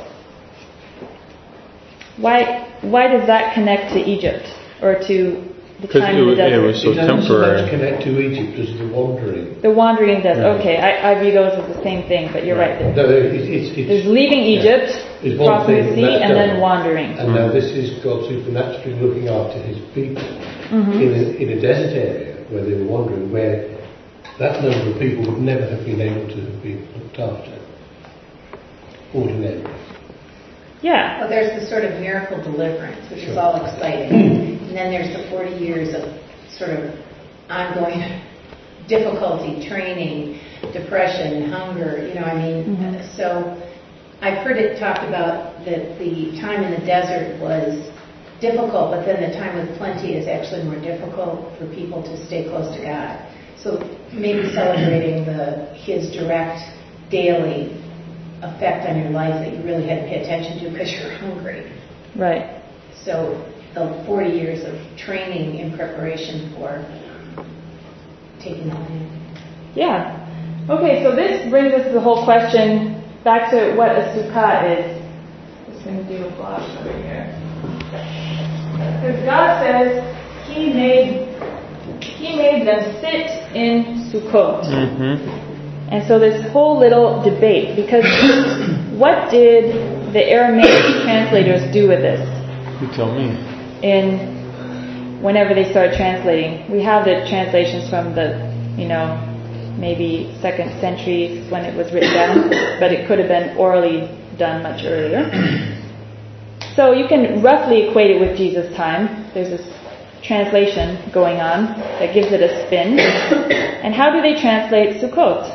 [SPEAKER 1] Why why does that connect to Egypt or to the time in the desert?
[SPEAKER 7] It was so
[SPEAKER 4] it doesn't so
[SPEAKER 7] temporary.
[SPEAKER 4] much connect to Egypt as the wandering.
[SPEAKER 1] The wandering in the desert.
[SPEAKER 4] Right.
[SPEAKER 1] Okay, I, I view those as the same thing, but you're right. right.
[SPEAKER 4] No, it's, it's, it's,
[SPEAKER 1] There's leaving Egypt,
[SPEAKER 4] yeah.
[SPEAKER 1] crossing the sea, and then
[SPEAKER 4] done.
[SPEAKER 1] wandering.
[SPEAKER 4] And now this is God supernaturally looking after His people
[SPEAKER 1] Mm-hmm.
[SPEAKER 4] in, a, in a desert area where they were wandering, where that number of people would never have been able to have been looked after ordinarily.
[SPEAKER 1] Yeah.
[SPEAKER 5] Well, there's the sort of miracle deliverance, which
[SPEAKER 4] Sure.
[SPEAKER 5] is all exciting. And then there's the forty years of sort of ongoing difficulty, training, depression, hunger, you know, I mean,
[SPEAKER 1] Mm-hmm.
[SPEAKER 5] so I've heard it talked about that the time in the desert was difficult, but then the time with plenty is actually more difficult for people to stay close to God. So maybe celebrating the His direct, daily effect on your life that you really had to pay attention to because you're hungry.
[SPEAKER 1] Right.
[SPEAKER 5] So the forty years of training in preparation for taking that in.
[SPEAKER 1] Yeah. Okay, so this brings us to the whole question back to what a sukkah is. I'm just going to do a blotch over here. Because God says He made He made them sit in Sukkot.
[SPEAKER 7] Mm-hmm.
[SPEAKER 1] And so this whole little debate, because what did the Aramaic translators do with this?
[SPEAKER 7] You tell me.
[SPEAKER 1] In whenever they start translating, we have the translations from the, you know, maybe second century when it was written down, but it could have been orally done much earlier. So you can roughly equate it with Jesus' time. There's this translation going on that gives it a spin. And how do they translate Sukkot?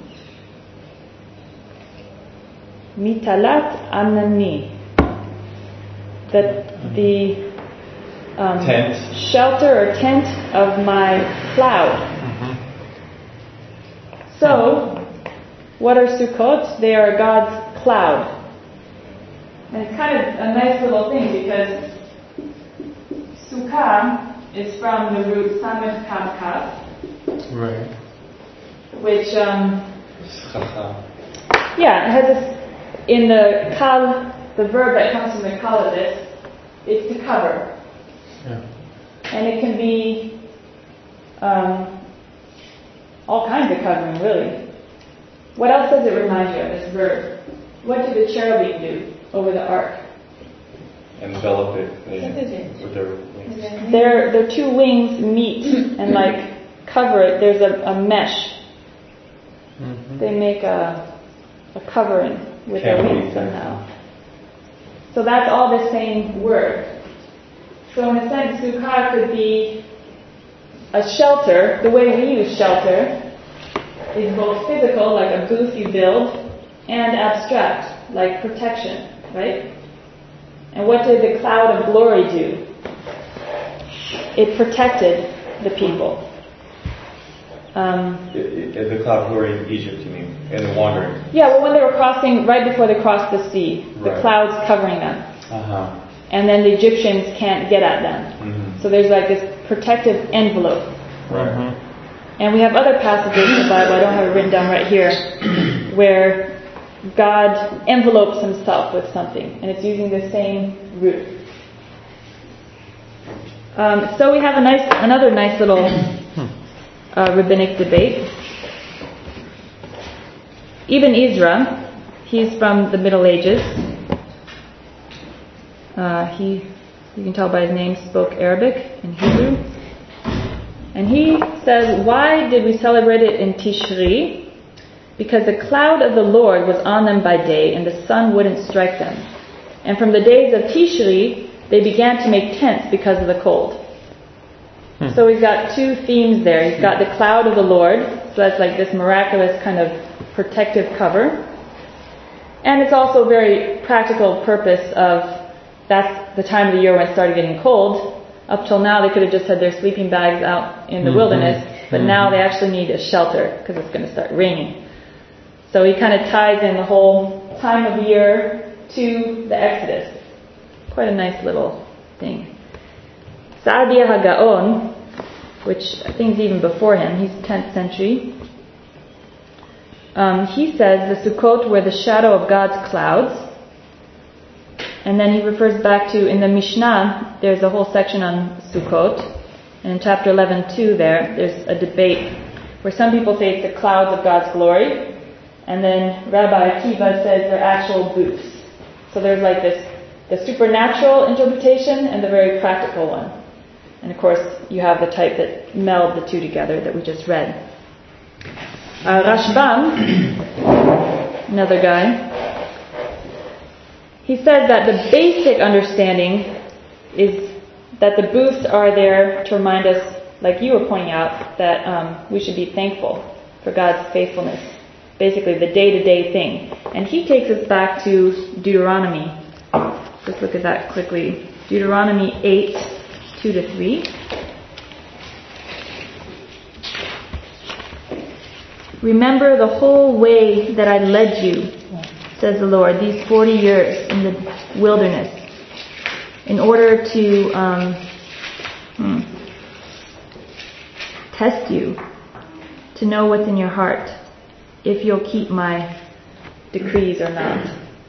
[SPEAKER 1] Mitalat Anani. The, the um,
[SPEAKER 6] Tent.
[SPEAKER 1] shelter or tent of my cloud.
[SPEAKER 7] Mm-hmm.
[SPEAKER 1] So, what are Sukkot? They are God's cloud. And it's kind of a nice little thing because Sukkah is from the root Samech Kaf Kaf,
[SPEAKER 7] Right.
[SPEAKER 1] which, um, yeah, it has this, in the kal, the verb that comes from the kal of this, it's to cover.
[SPEAKER 7] Yeah.
[SPEAKER 1] And it can be um, all kinds of covering, really. What else does it remind you of, this verb? What did the cherubim do over the ark?
[SPEAKER 6] Envelop it
[SPEAKER 1] What is it?
[SPEAKER 6] with their wings.
[SPEAKER 1] Their, their two wings meet and like cover it. There's a, a mesh.
[SPEAKER 7] Mm-hmm.
[SPEAKER 1] They make a, a covering with their
[SPEAKER 6] Canopy.
[SPEAKER 1] wings somehow. So that's all the same word. So in a sense, sukkah could be a shelter. The way we use shelter is both physical, like a booth you build, and abstract, like protection, right? And what did the cloud of glory do? It protected the people. Um,
[SPEAKER 6] It, it, the cloud of glory in Egypt, you mean, and the wandering.
[SPEAKER 1] yeah, well, when they were crossing, right before they crossed the sea, the
[SPEAKER 6] Right.
[SPEAKER 1] clouds covering them.
[SPEAKER 6] Uh-huh.
[SPEAKER 1] And then the Egyptians can't get at them.
[SPEAKER 6] Mm-hmm.
[SPEAKER 1] So there's like this protective envelope.
[SPEAKER 7] Right.
[SPEAKER 1] And we have other passages in the Bible, I don't have it written down right here, where God envelopes Himself with something, and it's using the same root. Um, so we have a nice, another nice little uh, rabbinic debate. Ibn Ezra, he's from the Middle Ages. Uh, he, you can tell by his name, spoke Arabic and Hebrew. And he says, why did we celebrate it in Tishri? because the cloud of the Lord was on them by day, and the sun wouldn't strike them. And from the days of Tishri, they began to make tents because of the cold. Hmm. So we've got two themes there. You've got the cloud of the Lord, so that's like this miraculous kind of protective cover. And it's also a very practical purpose of, that's the time of the year when it started getting cold. Up till now, they could have just had their sleeping bags out in the mm-hmm. wilderness, but mm-hmm. now they actually need a shelter because it's going to start raining. So he kind of ties in the whole time of year to the Exodus. Quite a nice little thing. Sa'adia HaGaon, which I think is even before him, he's tenth century. Um, he says the Sukkot were the shadow of God's clouds. And then he refers back to, in the Mishnah, there's a whole section on Sukkot. And in chapter eleven two there, there's a debate where some people say it's the clouds of God's glory. And then Rabbi Akiva says they're actual booths. So there's like this, the supernatural interpretation and the very practical one. And of course, you have the type that meld the two together that we just read. Uh, Rashbam, another guy, he said that the basic understanding is that the booths are there to remind us, like you were pointing out, that um, we should be thankful for God's faithfulness. Basically, the day-to-day thing. And he takes us back to Deuteronomy. Let's look at that quickly. Deuteronomy eight, two to three. Remember the whole way that I led you, says the Lord, these forty years in the wilderness, in order to um, hmm, test you, to know what's in your heart, if you'll keep my decrees or not.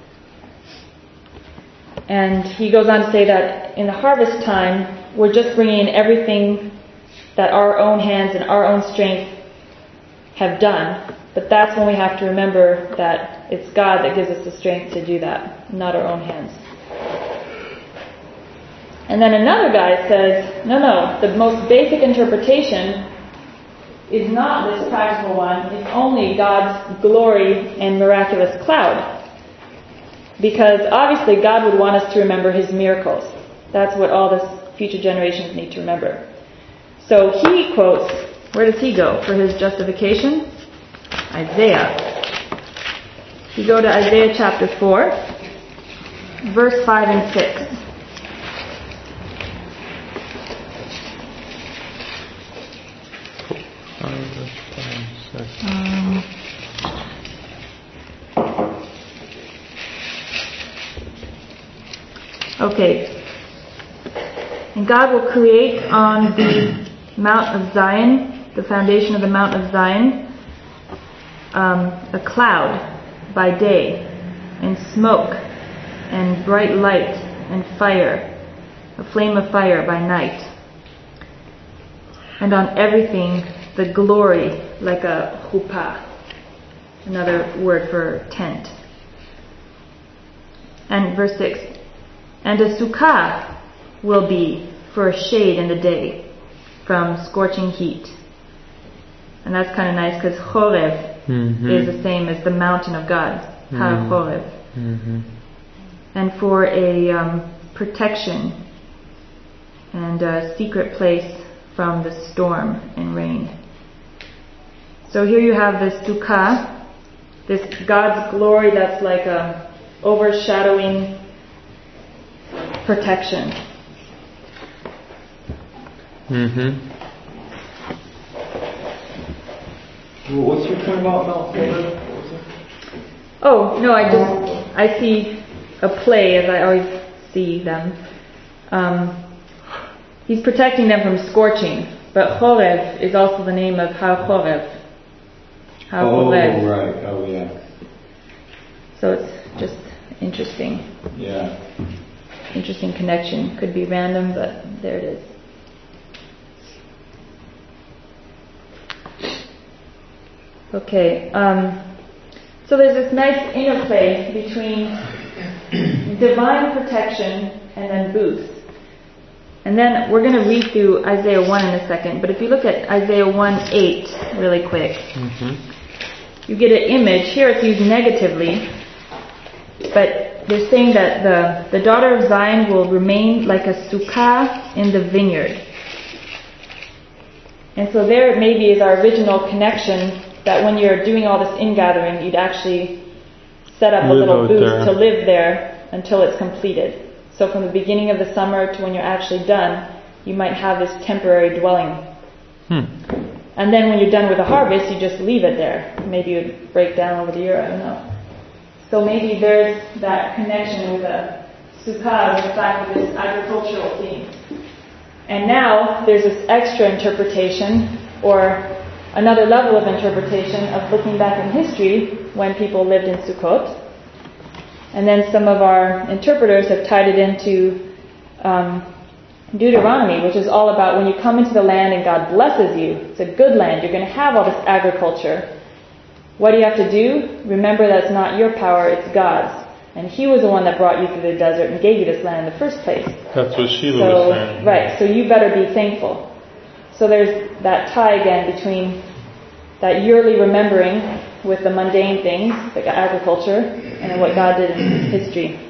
[SPEAKER 1] And he goes on to say that in the harvest time, we're just bringing in everything that our own hands and our own strength have done. But that's when we have to remember that it's God that gives us the strength to do that, not our own hands. And then another guy says, no, no, the most basic interpretation is not this practical one, it's only God's glory and miraculous cloud. Because obviously God would want us to remember His miracles. That's what all the future generations need to remember. So he quotes, where does he go for his justification? Isaiah. You go to Isaiah chapter four, verse five and six. Um, okay. And God will create on the Mount of Zion, the foundation of the Mount of Zion, um, a cloud by day, and smoke, and bright light, and fire, a flame of fire by night. And on everything the glory like a chuppah, another word for tent. And verse six, and a sukkah will be for a shade in the day from scorching heat. And that's kind of nice because Chorev mm-hmm. is the same as the mountain of God, mm-hmm. Har Chorev. Mm-hmm. And for a um, protection and a secret place from the storm and rain. So here you have this sukkah, this God's glory that's like a overshadowing protection.
[SPEAKER 6] Mm-hmm. Well, what's your point about Mount Horeb?
[SPEAKER 1] Oh, no, I just, I see a play as I always see them. Um, he's protecting them from scorching, but Chorev is also the name of Har Chorev. Har
[SPEAKER 6] oh,
[SPEAKER 1] Chorev.
[SPEAKER 6] right, oh yeah.
[SPEAKER 1] So it's just interesting.
[SPEAKER 6] Yeah.
[SPEAKER 1] Interesting connection. Could be random, but there it is. Okay, um, so there's this nice interplay between divine protection and then booths. And then we're going to read through Isaiah one in a second, but if you look at Isaiah one eight really quick, mm-hmm. you get an image. Here it's used negatively, but they're saying that the, the daughter of Zion will remain like a sukkah in the vineyard. And so there maybe is our original connection that when you're doing all this ingathering, you'd actually set up a
[SPEAKER 7] Live
[SPEAKER 1] little
[SPEAKER 7] out
[SPEAKER 1] booth
[SPEAKER 7] there.
[SPEAKER 1] to live there until it's completed. So from the beginning of the summer to when you're actually done, you might have this temporary dwelling.
[SPEAKER 7] Hmm.
[SPEAKER 1] And then when you're done with the harvest, you just leave it there. Maybe it would break down over the year, I don't know. So maybe there's that connection with the sukkah, with the fact of this agricultural theme. And now there's this extra interpretation, or another level of interpretation of looking back in history when people lived in Sukkot. And then some of our interpreters have tied it into um, Deuteronomy, which is all about when you come into the land and God blesses you. It's a good land. You're going to have all this agriculture. What do you have to do? Remember that's not your power, it's God's. And He was the one that brought you through the desert and gave you this land in the first place.
[SPEAKER 7] That's what Sheila
[SPEAKER 1] So,
[SPEAKER 7] was saying.
[SPEAKER 1] right, so you better be thankful. So there's that tie again between that yearly remembering with the mundane things, like agriculture, and then what God did in history.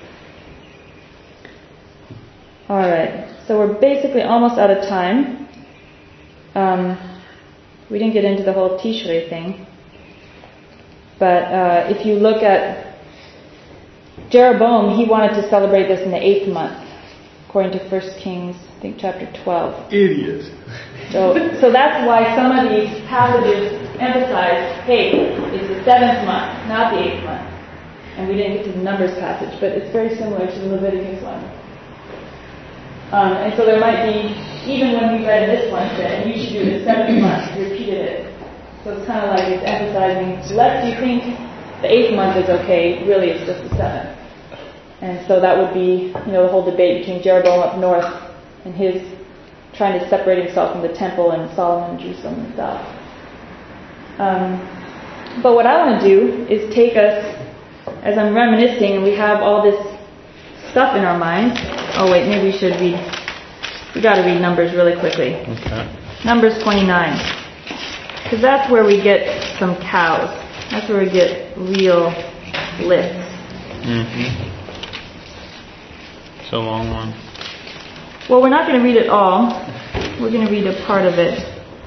[SPEAKER 1] Alright, so we're basically almost out of time. Um, we didn't get into the whole Tishrei thing. But uh, if you look at Jeroboam, he wanted to celebrate this in the eighth month, according to First Kings, I think chapter twelve.
[SPEAKER 7] Idiot.
[SPEAKER 1] So, so that's why some of these passages emphasize, hey, it's the seventh month, not the eighth month. And we didn't get to the Numbers passage, but it's very similar to the Leviticus one. Um, and so there might be, even when we read this one, said, and you should do the seventh month, repeated it. So it's kind of like it's emphasizing, lest you think the eighth month is okay, really it's just the seventh. And so that would be, you know, the whole debate between Jeroboam up north and his trying to separate himself from the temple, and Solomon and Jerusalem and stuff. Um, but what I want to do is take us, as I'm reminiscing, and we have all this stuff in our minds. Oh wait, maybe we should read, we got to read Numbers really quickly.
[SPEAKER 7] Okay.
[SPEAKER 1] Numbers twenty-nine. Because that's where we get some cows. That's where we get real lists.
[SPEAKER 7] Mm-hmm. It's a long one.
[SPEAKER 1] Well, we're not going to read it all. We're going to read a part of it.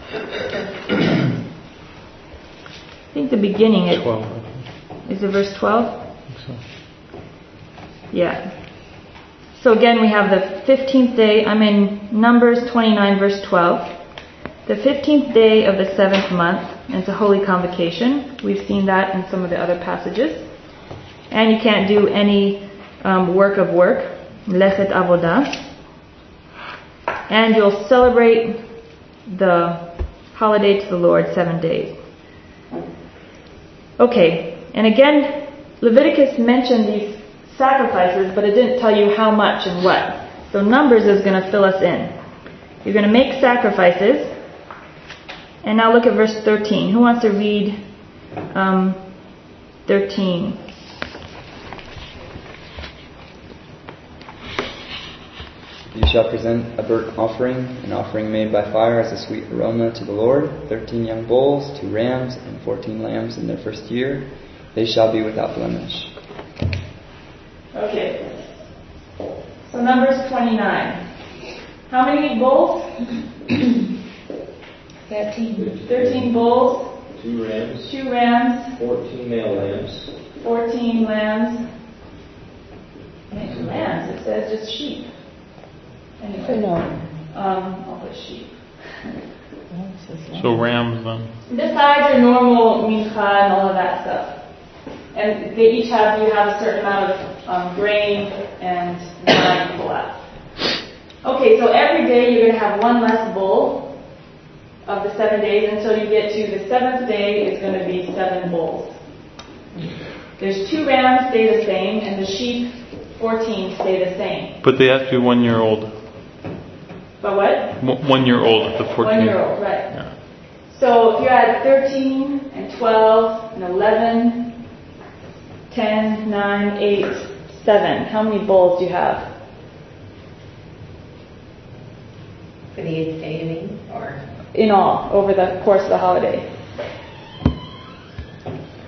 [SPEAKER 1] I think the beginning it,
[SPEAKER 7] Twelve.
[SPEAKER 1] is it verse twelve?
[SPEAKER 7] I think so.
[SPEAKER 1] Yeah. So again, we have the fifteenth day. I'm in Numbers twenty-nine, verse twelve. The fifteenth day of the seventh month, and it's a holy convocation. We've seen that in some of the other passages. And you can't do any um, work of work, lechet avodah. And you'll celebrate the holiday to the Lord seven days. Okay, and again, Leviticus mentioned these sacrifices, but it didn't tell you how much and what. So Numbers is going to fill us in. You're going to make sacrifices. And now look at verse thirteen. Who wants to read um, thirteen?
[SPEAKER 2] You shall present a burnt offering, an offering made by fire as a sweet aroma to the Lord, thirteen young bulls, two rams, and fourteen lambs in their first year. They shall be without blemish.
[SPEAKER 1] Okay. So Numbers twenty-nine. How many bulls?
[SPEAKER 5] Thirteen.
[SPEAKER 1] Thirteen bulls,
[SPEAKER 6] Two rams,
[SPEAKER 1] two rams,
[SPEAKER 6] fourteen male lambs,
[SPEAKER 1] fourteen lambs. Maybe lambs, it says just sheep. Anyway, um, I'll put sheep.
[SPEAKER 7] So rams then.
[SPEAKER 1] Besides your normal mincha and all of that stuff. And they each have, you have a certain amount of um, grain and wine you pull out. Okay, so every day you're going to have one less bull of the seven days until you get to the seventh day is going to be seven bulls. There's two rams stay the same, and the sheep, fourteen, stay the same.
[SPEAKER 7] But they have to be one year old.
[SPEAKER 1] But what?
[SPEAKER 7] W- One year old at the fourteen.
[SPEAKER 1] One year old, right.
[SPEAKER 7] Yeah.
[SPEAKER 1] So if you add thirteen and twelve and eleven, ten, nine, eight, seven, how many bulls do you have?
[SPEAKER 5] For the eighth day, you mean? Or
[SPEAKER 1] In all, over the course of the holiday?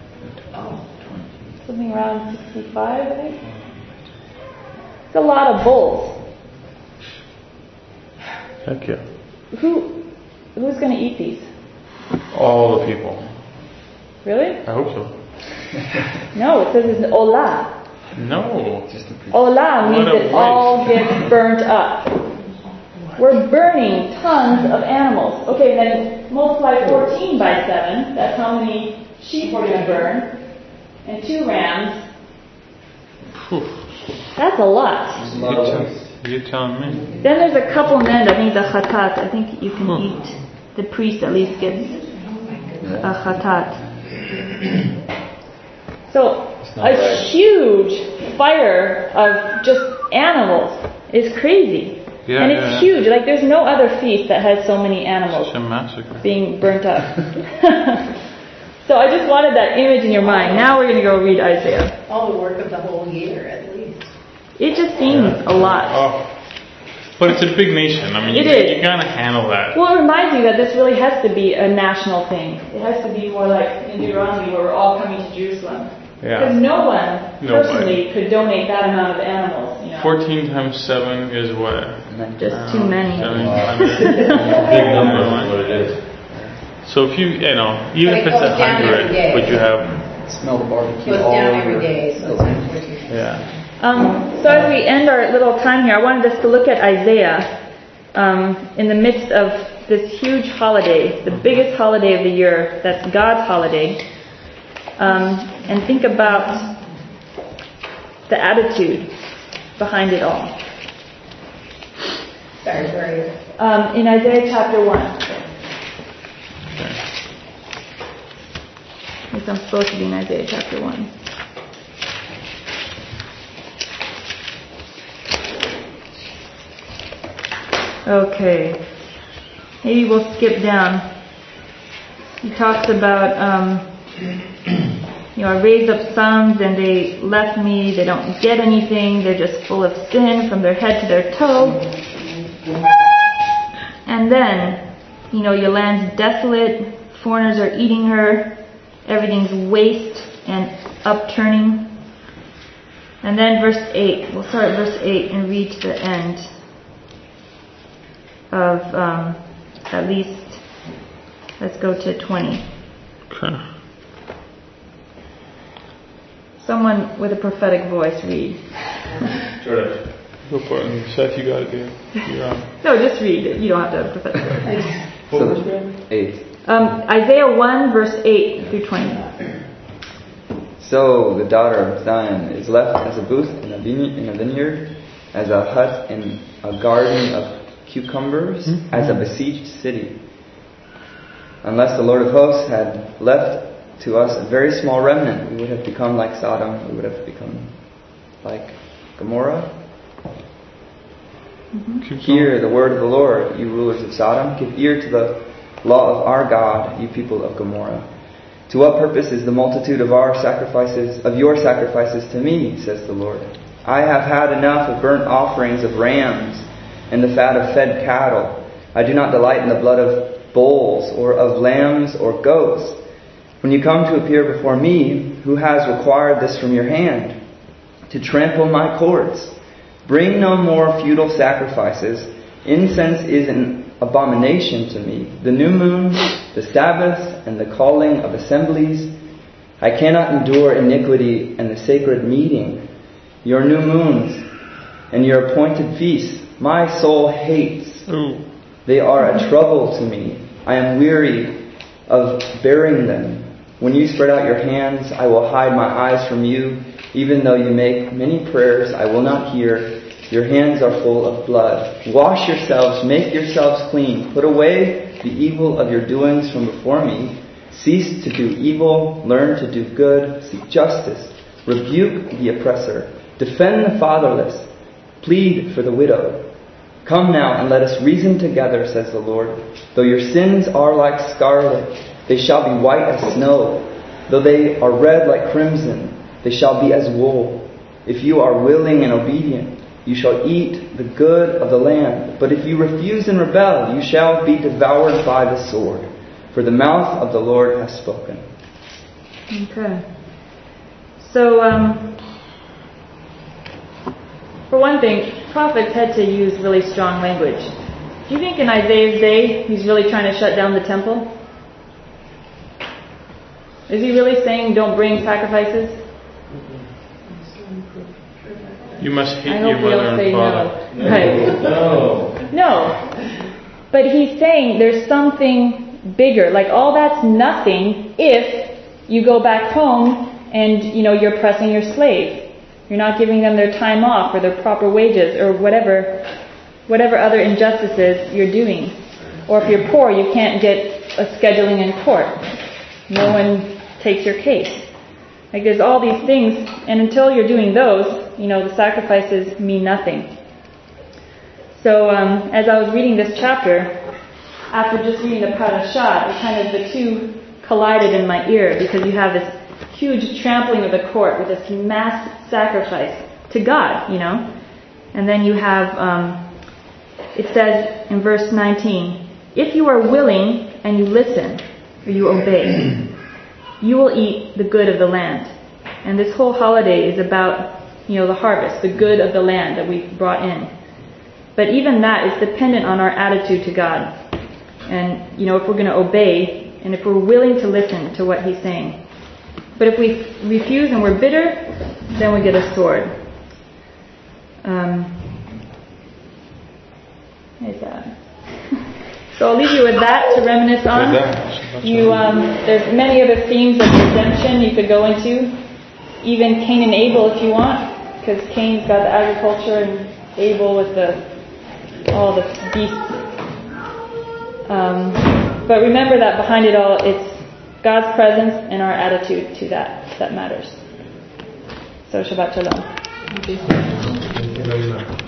[SPEAKER 1] something around sixty-five, I think. It's a lot of bulls.
[SPEAKER 7] Heck yeah.
[SPEAKER 1] Who, who's going to eat these?
[SPEAKER 7] All the people.
[SPEAKER 1] Really?
[SPEAKER 7] I hope so.
[SPEAKER 1] No, it says it's olah.
[SPEAKER 7] No.
[SPEAKER 1] Olah means
[SPEAKER 7] What a
[SPEAKER 1] it all
[SPEAKER 7] waste.
[SPEAKER 1] gets burnt up. We're burning tons of animals. Okay, then multiply fourteen by seven. That's how many sheep we're going to burn. And two rams.
[SPEAKER 7] Phew.
[SPEAKER 1] That's a lot.
[SPEAKER 7] You tell, you're telling me.
[SPEAKER 1] Then there's a couple men, I think the chatat. I think you can
[SPEAKER 7] Hmm.
[SPEAKER 1] eat. The priest at least gets a chatat. So a huge fire of just animals is crazy.
[SPEAKER 7] Yeah,
[SPEAKER 1] and
[SPEAKER 7] yeah,
[SPEAKER 1] it's
[SPEAKER 7] yeah.
[SPEAKER 1] huge. Like there's no other feast that has so many animals
[SPEAKER 7] Such a massacre.
[SPEAKER 1] being burnt up. So I just wanted that image in your mind. Now we're going to go read Isaiah.
[SPEAKER 5] All the work of the whole year, at least.
[SPEAKER 1] It just seems a lot.
[SPEAKER 7] Oh. But it's a big nation. I mean,
[SPEAKER 1] It
[SPEAKER 7] you,
[SPEAKER 1] is.
[SPEAKER 7] you gotta handle that.
[SPEAKER 1] Well, it reminds you that this really has to be a national thing. It has to be more like in Deuteronomy where we're all coming to Jerusalem. Because
[SPEAKER 7] Yeah.
[SPEAKER 1] no one
[SPEAKER 7] Nobody.
[SPEAKER 1] personally could donate that amount of animals. You know.
[SPEAKER 7] fourteen times seven is what?
[SPEAKER 1] Just too many.
[SPEAKER 7] seven
[SPEAKER 6] It's a
[SPEAKER 7] hundred.
[SPEAKER 6] big number is what it is.
[SPEAKER 7] So if you, you know, even
[SPEAKER 5] But
[SPEAKER 7] if
[SPEAKER 5] it
[SPEAKER 7] it's a
[SPEAKER 5] goes down every
[SPEAKER 7] hundred,
[SPEAKER 5] day.
[SPEAKER 7] would you have,
[SPEAKER 2] Smell the barbecue
[SPEAKER 5] Goes
[SPEAKER 2] all
[SPEAKER 5] down
[SPEAKER 2] over.
[SPEAKER 5] every day, so it's like fourteen.
[SPEAKER 7] yeah.
[SPEAKER 1] Um, so as we end our little time here, I wanted us to look at Isaiah um, in the midst of this huge holiday, the biggest holiday of the year, that's God's holiday, um, and think about the attitude behind it all.
[SPEAKER 5] Sorry, where are you?
[SPEAKER 1] Um, in Isaiah chapter one. At least I'm supposed to be in Isaiah chapter one. Okay. Maybe we'll skip down. He talks about, um, you know, I raised up sons and they left me. They don't get anything. They're just full of sin from their head to their toe. And then, you know, your land's desolate. Foreigners are eating her. Everything's waste and upturning. And then verse eight. We'll start at verse eight and read to the end of um, at least, let's go to twenty.
[SPEAKER 7] Okay.
[SPEAKER 1] Someone with a prophetic voice read.
[SPEAKER 6] Jordan.
[SPEAKER 7] Go for it. Seth, you got it, dude. You're on.
[SPEAKER 1] No, just read it. You don't have to have a prophetic voice.
[SPEAKER 2] So, eight.
[SPEAKER 1] Um, Isaiah one, verse eight through twenty.
[SPEAKER 2] So the daughter of Zion is left as a booth in a, vine- in a vineyard, as a hut in a garden of cucumbers,
[SPEAKER 7] Mm-hmm.
[SPEAKER 2] as a besieged city. Unless the Lord of hosts had left to us a very small remnant, we would have become like Sodom, we would have become like Gomorrah.
[SPEAKER 1] Mm-hmm.
[SPEAKER 7] Keep
[SPEAKER 2] Hear the word of the Lord, you rulers of Sodom. Give ear to the law of our God, you people of Gomorrah. To what purpose is the multitude of our sacrifices, of your sacrifices to me, says the Lord. I have had enough of burnt offerings of rams and the fat of fed cattle. I do not delight in the blood of bulls or of lambs or goats. When you come to appear before me, who has required this from your hand? To trample my courts. Bring no more futile sacrifices. Incense is an abomination to me. The new moon, the Sabbaths, and the calling of assemblies. I cannot endure iniquity and the sacred meeting. Your new moons and your appointed feasts, my soul hates.
[SPEAKER 7] Ooh.
[SPEAKER 2] They are a trouble to me. I am weary of bearing them. When you spread out your hands, I will hide my eyes from you. Even though you make many prayers, I will not hear. Your hands are full of blood. Wash yourselves, make yourselves clean. Put away the evil of your doings from before me. Cease to do evil, learn to do good, seek justice. Rebuke the oppressor. Defend the fatherless. Plead for the widow. Come now and let us reason together, says the Lord. Though your sins are like scarlet, they shall be white as snow. Though they are red like crimson, they shall be as wool. If you are willing and obedient, you shall eat the good of the land. But if you refuse and rebel, you shall be devoured by the sword. For the mouth of the Lord has spoken.
[SPEAKER 1] Okay. So, um, for one thing, prophets had to use really strong language. Do you think in Isaiah's day he's really trying to shut down the temple? Is he really saying don't bring sacrifices?
[SPEAKER 7] You must hate
[SPEAKER 1] I
[SPEAKER 7] your
[SPEAKER 1] hope we
[SPEAKER 7] mother
[SPEAKER 1] all
[SPEAKER 7] and
[SPEAKER 1] say
[SPEAKER 7] father.
[SPEAKER 1] no. Right.
[SPEAKER 8] No.
[SPEAKER 1] No. But he's saying there's something bigger. Like all that's nothing if you go back home and, you know, you're pressing your slave. You're not giving them their time off or their proper wages or whatever, whatever other injustices you're doing. Or if you're poor, you can't get a scheduling in court. No one takes your case. Like there's all these things, and until you're doing those, you know, the sacrifices mean nothing. So um, as I was reading this chapter, after just reading the parashah, it kind of the two collided in my ear because you have this huge trampling of the court with this mass sacrifice to God, you know, and then you have um, it says in verse nineteen, if you are willing and you listen or you obey, you will eat the good of the land. And this whole holiday is about, you know, the harvest, the good of the land that we brought in. But even that is dependent on our attitude to God. And, you know, if we're going to obey and if we're willing to listen to what He's saying. But if we refuse and we're bitter, then we get a sword. Um, is that? So I'll leave you with that to reminisce on. You, um, there's many other themes of redemption you could go into. Even Cain and Abel if you want, because Cain's got the agriculture and Abel with the all the beasts. Um, but remember that behind it all, it's God's presence and our attitude to that that matters. So Shabbat Shalom.
[SPEAKER 4] Thank you very much.